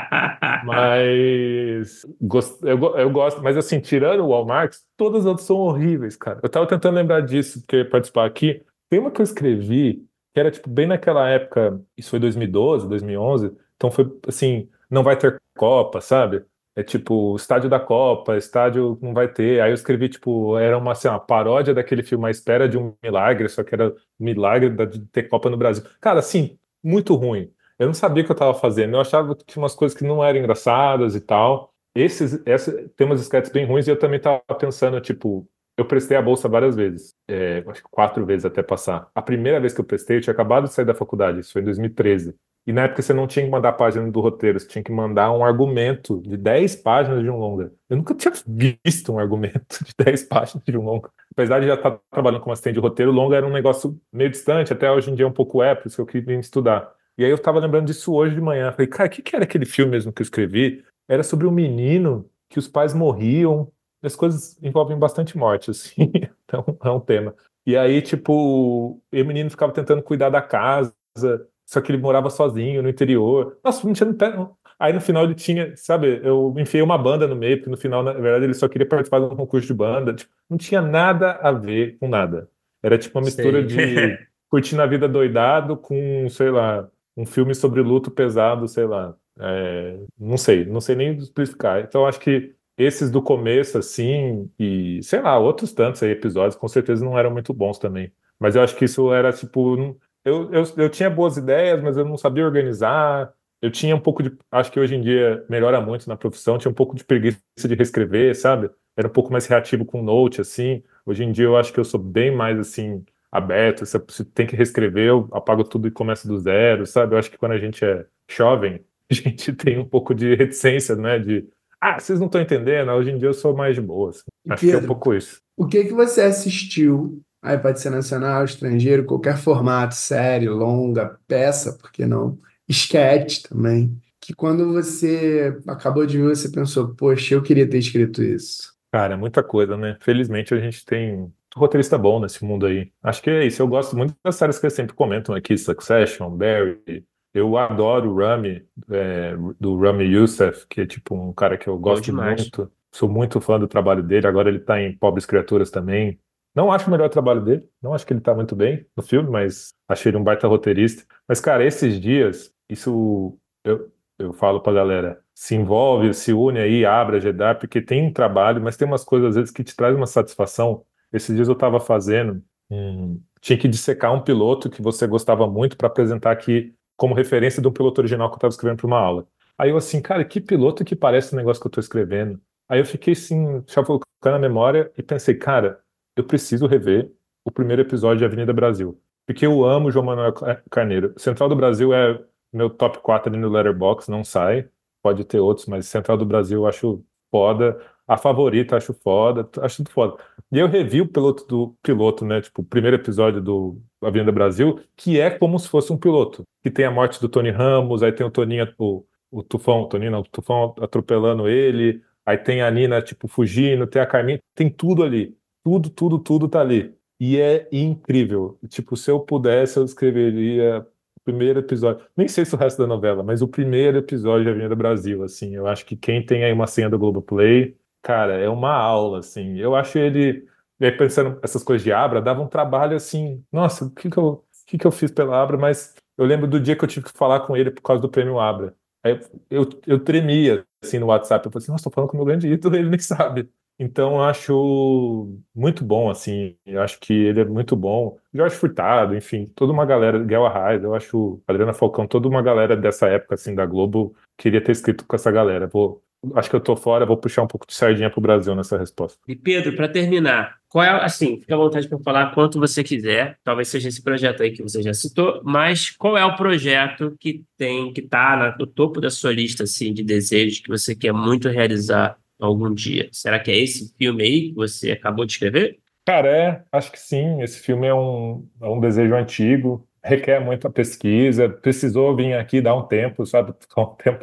Mas eu gosto, mas assim, tirando o Walmart, todas as outras são horríveis, cara. Eu tava tentando lembrar disso, porque eu ia participar aqui. Tem uma que eu escrevi, que era tipo bem naquela época, isso foi 2012, 2011, então foi assim, não vai ter Copa, sabe? É tipo, estádio da Copa, estádio não vai ter. Aí eu escrevi, tipo, era uma, assim, uma paródia daquele filme A Espera de um Milagre, só que era o milagre de ter Copa no Brasil. Cara, assim, muito ruim. Eu não sabia o que eu estava fazendo. Eu achava que tinha umas coisas que não eram engraçadas e tal. Tem umas sketches bem ruins e eu também estava pensando, tipo, eu prestei a bolsa várias vezes, acho que 4 vezes até passar. A primeira vez que eu prestei, eu tinha acabado de sair da faculdade, isso foi em 2013. E na época você não tinha que mandar a página do roteiro, você tinha que mandar um argumento de 10 páginas de um longa. Eu nunca tinha visto um argumento de 10 páginas de um longa. Apesar de já estar trabalhando como assistente de roteiro, longa era um negócio meio distante, até hoje em dia um pouco por isso que eu queria estudar. E aí eu tava lembrando disso hoje de manhã. Falei, cara, o que era aquele filme mesmo que eu escrevi? Era sobre um menino que os pais morriam. As coisas envolvem bastante morte, assim. Então é um tema. E aí, tipo, o menino ficava tentando cuidar da casa, só que ele morava sozinho no interior. Nossa, não tinha no pé, não. Aí no final ele tinha, sabe, eu enfiei uma banda no meio, porque no final, na verdade, ele só queria participar de um concurso de banda. Tipo, não tinha nada a ver com nada. Era tipo uma mistura Sei. de curtindo a vida doidado com, sei lá, um filme sobre luto pesado, sei lá. Não sei nem explicar. Então, acho que esses do começo, assim, e sei lá, outros tantos aí, episódios, com certeza não eram muito bons também. Mas eu acho que isso era tipo. Eu tinha boas ideias, mas eu não sabia organizar. Eu tinha um pouco de. Acho que hoje em dia melhora muito na profissão, tinha um pouco de preguiça de reescrever, sabe? Era um pouco mais reativo com Note, assim. Hoje em dia eu acho que eu sou bem mais, assim, aberto. Se tem que reescrever, eu apago tudo e começo do zero, sabe? Eu acho que quando a gente é jovem, a gente tem um pouco de reticência, né? Vocês não estão entendendo. Hoje em dia eu sou mais de boa, assim. E Acho que é um Pedro, pouco isso. o que que você assistiu? Aí pode ser nacional, estrangeiro, qualquer formato, série, longa, peça, por que não? Sketch também. Que quando você acabou de ver, você pensou, poxa, eu queria ter escrito isso. Cara, é muita coisa, né? Felizmente a gente tem roteirista bom nesse mundo aí. Acho que é isso. Eu gosto muito das séries que eles sempre comentam aqui, Succession, Barry. Eu adoro o Rami, do Rami Youssef, que é tipo um cara que eu Bom gosto demais. muito. Sou muito fã do trabalho dele. Agora ele tá em Pobres Criaturas também. Não acho o melhor trabalho dele. Não acho que ele tá muito bem no filme, mas achei ele um baita roteirista. Mas, cara, esses dias, isso eu falo pra galera, se envolve, se une aí, abre a GEDAR, porque tem um trabalho, mas tem umas coisas às vezes que te traz uma satisfação. Esses dias eu estava fazendo, tinha que dissecar um piloto que você gostava muito para apresentar aqui como referência de um piloto original que eu estava escrevendo para uma aula. Aí eu assim, cara, que piloto que parece o negócio que eu estou escrevendo. Aí eu fiquei assim, já colocando na memória e pensei, cara, eu preciso rever o primeiro episódio de Avenida Brasil. Porque eu amo o João Manuel Carneiro. Central do Brasil é meu top 4 ali no Letterboxd, não sai. Pode ter outros, mas Central do Brasil eu acho foda. A Favorita eu acho foda, acho tudo foda. E eu revi o piloto, né? Tipo, o primeiro episódio do Avenida Brasil, que é como se fosse um piloto. Que tem a morte do Tony Ramos, aí tem o Toninho, o Tufão, o Toninho não, o Tufão atropelando ele, aí tem a Nina, tipo, fugindo, tem a Carminha, tem tudo ali. Tudo tá ali. E é incrível. Tipo, se eu pudesse, eu escreveria o primeiro episódio. Nem sei se o resto da novela, mas o primeiro episódio de Avenida Brasil, assim. Eu acho que quem tem aí uma senha do Globoplay, cara, é uma aula, assim. Eu acho ele. E aí, pensando essas coisas de Abra, dava um trabalho assim. Nossa, o que que eu fiz pela Abra? Mas eu lembro do dia que eu tive que falar com ele por causa do prêmio Abra. Aí eu tremia, assim, no WhatsApp. Eu falei assim, nossa, tô falando com o meu grande ídolo, ele nem sabe. Então, eu acho muito bom, assim. Eu acho que ele é muito bom. Jorge Furtado, enfim, toda uma galera, Guel Arraes, eu acho, Adriana Falcão, toda uma galera dessa época, assim, da Globo, queria ter escrito com essa galera. Acho que eu tô fora, vou puxar um pouco de sardinha pro Brasil nessa resposta. E Pedro, para terminar, qual é, assim, fica à vontade para falar quanto você quiser, talvez seja esse projeto aí que você já citou, mas qual é o projeto que tá no topo da sua lista, assim, de desejos que você quer muito realizar algum dia? Será que é esse filme aí que você acabou de escrever? Cara, acho que sim. Esse filme é um desejo antigo, requer muita pesquisa, precisou vir aqui dar um tempo, sabe? Ficar um tempo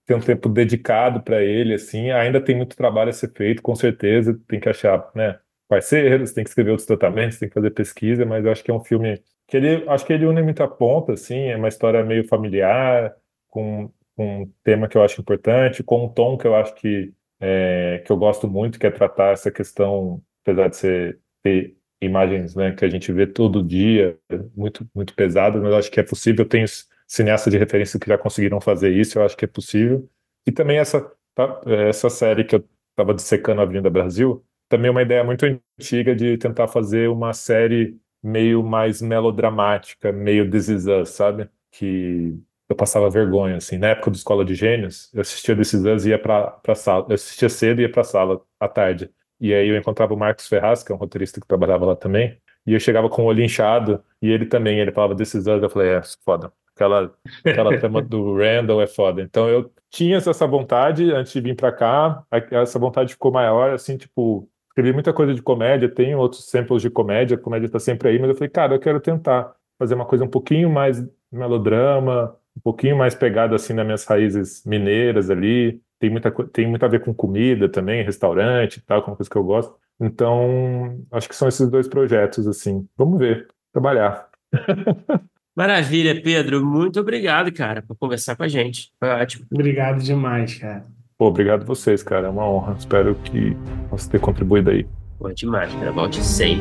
ter um tempo dedicado para ele, assim. Ainda tem muito trabalho a ser feito, com certeza. Tem que achar, né, parceiros, tem que escrever outros tratamentos, tem que fazer pesquisa, mas eu acho que é um filme que acho que ele une muita ponta, assim. É uma história meio familiar, com um tema que eu acho importante, com um tom que eu acho que eu gosto muito, que é tratar essa questão, apesar de ter imagens, né, que a gente vê todo dia, muito, muito pesadas, mas eu acho que é possível. Tem cineastas de referência que já conseguiram fazer isso, eu acho que é possível. E também essa série que eu estava dissecando, a Avenida Brasil, também é uma ideia muito antiga de tentar fazer uma série meio mais melodramática, meio This Is Us, sabe? Que eu passava vergonha, assim. Na época do Escola de Gênios, eu assistia This Is Us e ia pra sala. Eu assistia cedo e ia pra sala à tarde. E aí eu encontrava o Marcos Ferraz, que é um roteirista que trabalhava lá também, e eu chegava com o olho inchado, e ele também, ele falava This Is Us, eu falei, foda. Aquela trama do Randall é foda. Então eu tinha essa vontade antes de vir pra cá, essa vontade ficou maior, assim, tipo, escrevi muita coisa de comédia, tenho outros samples de comédia, a comédia tá sempre aí, mas eu falei, cara, eu quero tentar fazer uma coisa um pouquinho mais melodrama, um pouquinho mais pegada, assim, nas minhas raízes mineiras ali. Tem muito a ver com comida também, restaurante e tal, com uma coisa que eu gosto. Então, acho que são esses dois projetos, assim. Vamos ver, trabalhar. Maravilha, Pedro. Muito obrigado, cara, por conversar com a gente. Foi ótimo. Obrigado demais, cara. Pô, obrigado a vocês, cara. É uma honra. Espero que possa ter contribuído aí. Pô, demais, cara. Volte sempre.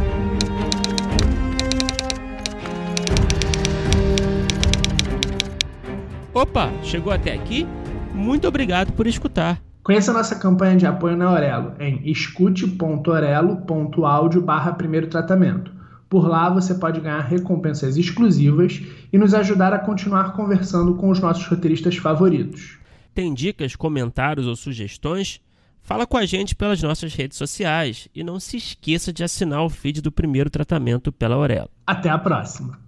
Opa, chegou até aqui? Muito obrigado por escutar. Conheça nossa campanha de apoio na Aurelo em escute.orelo.audio/primeiro tratamento. Por lá você pode ganhar recompensas exclusivas e nos ajudar a continuar conversando com os nossos roteiristas favoritos. Tem dicas, comentários ou sugestões? Fala com a gente pelas nossas redes sociais e não se esqueça de assinar o feed do Primeiro Tratamento pela Aurelo. Até a próxima!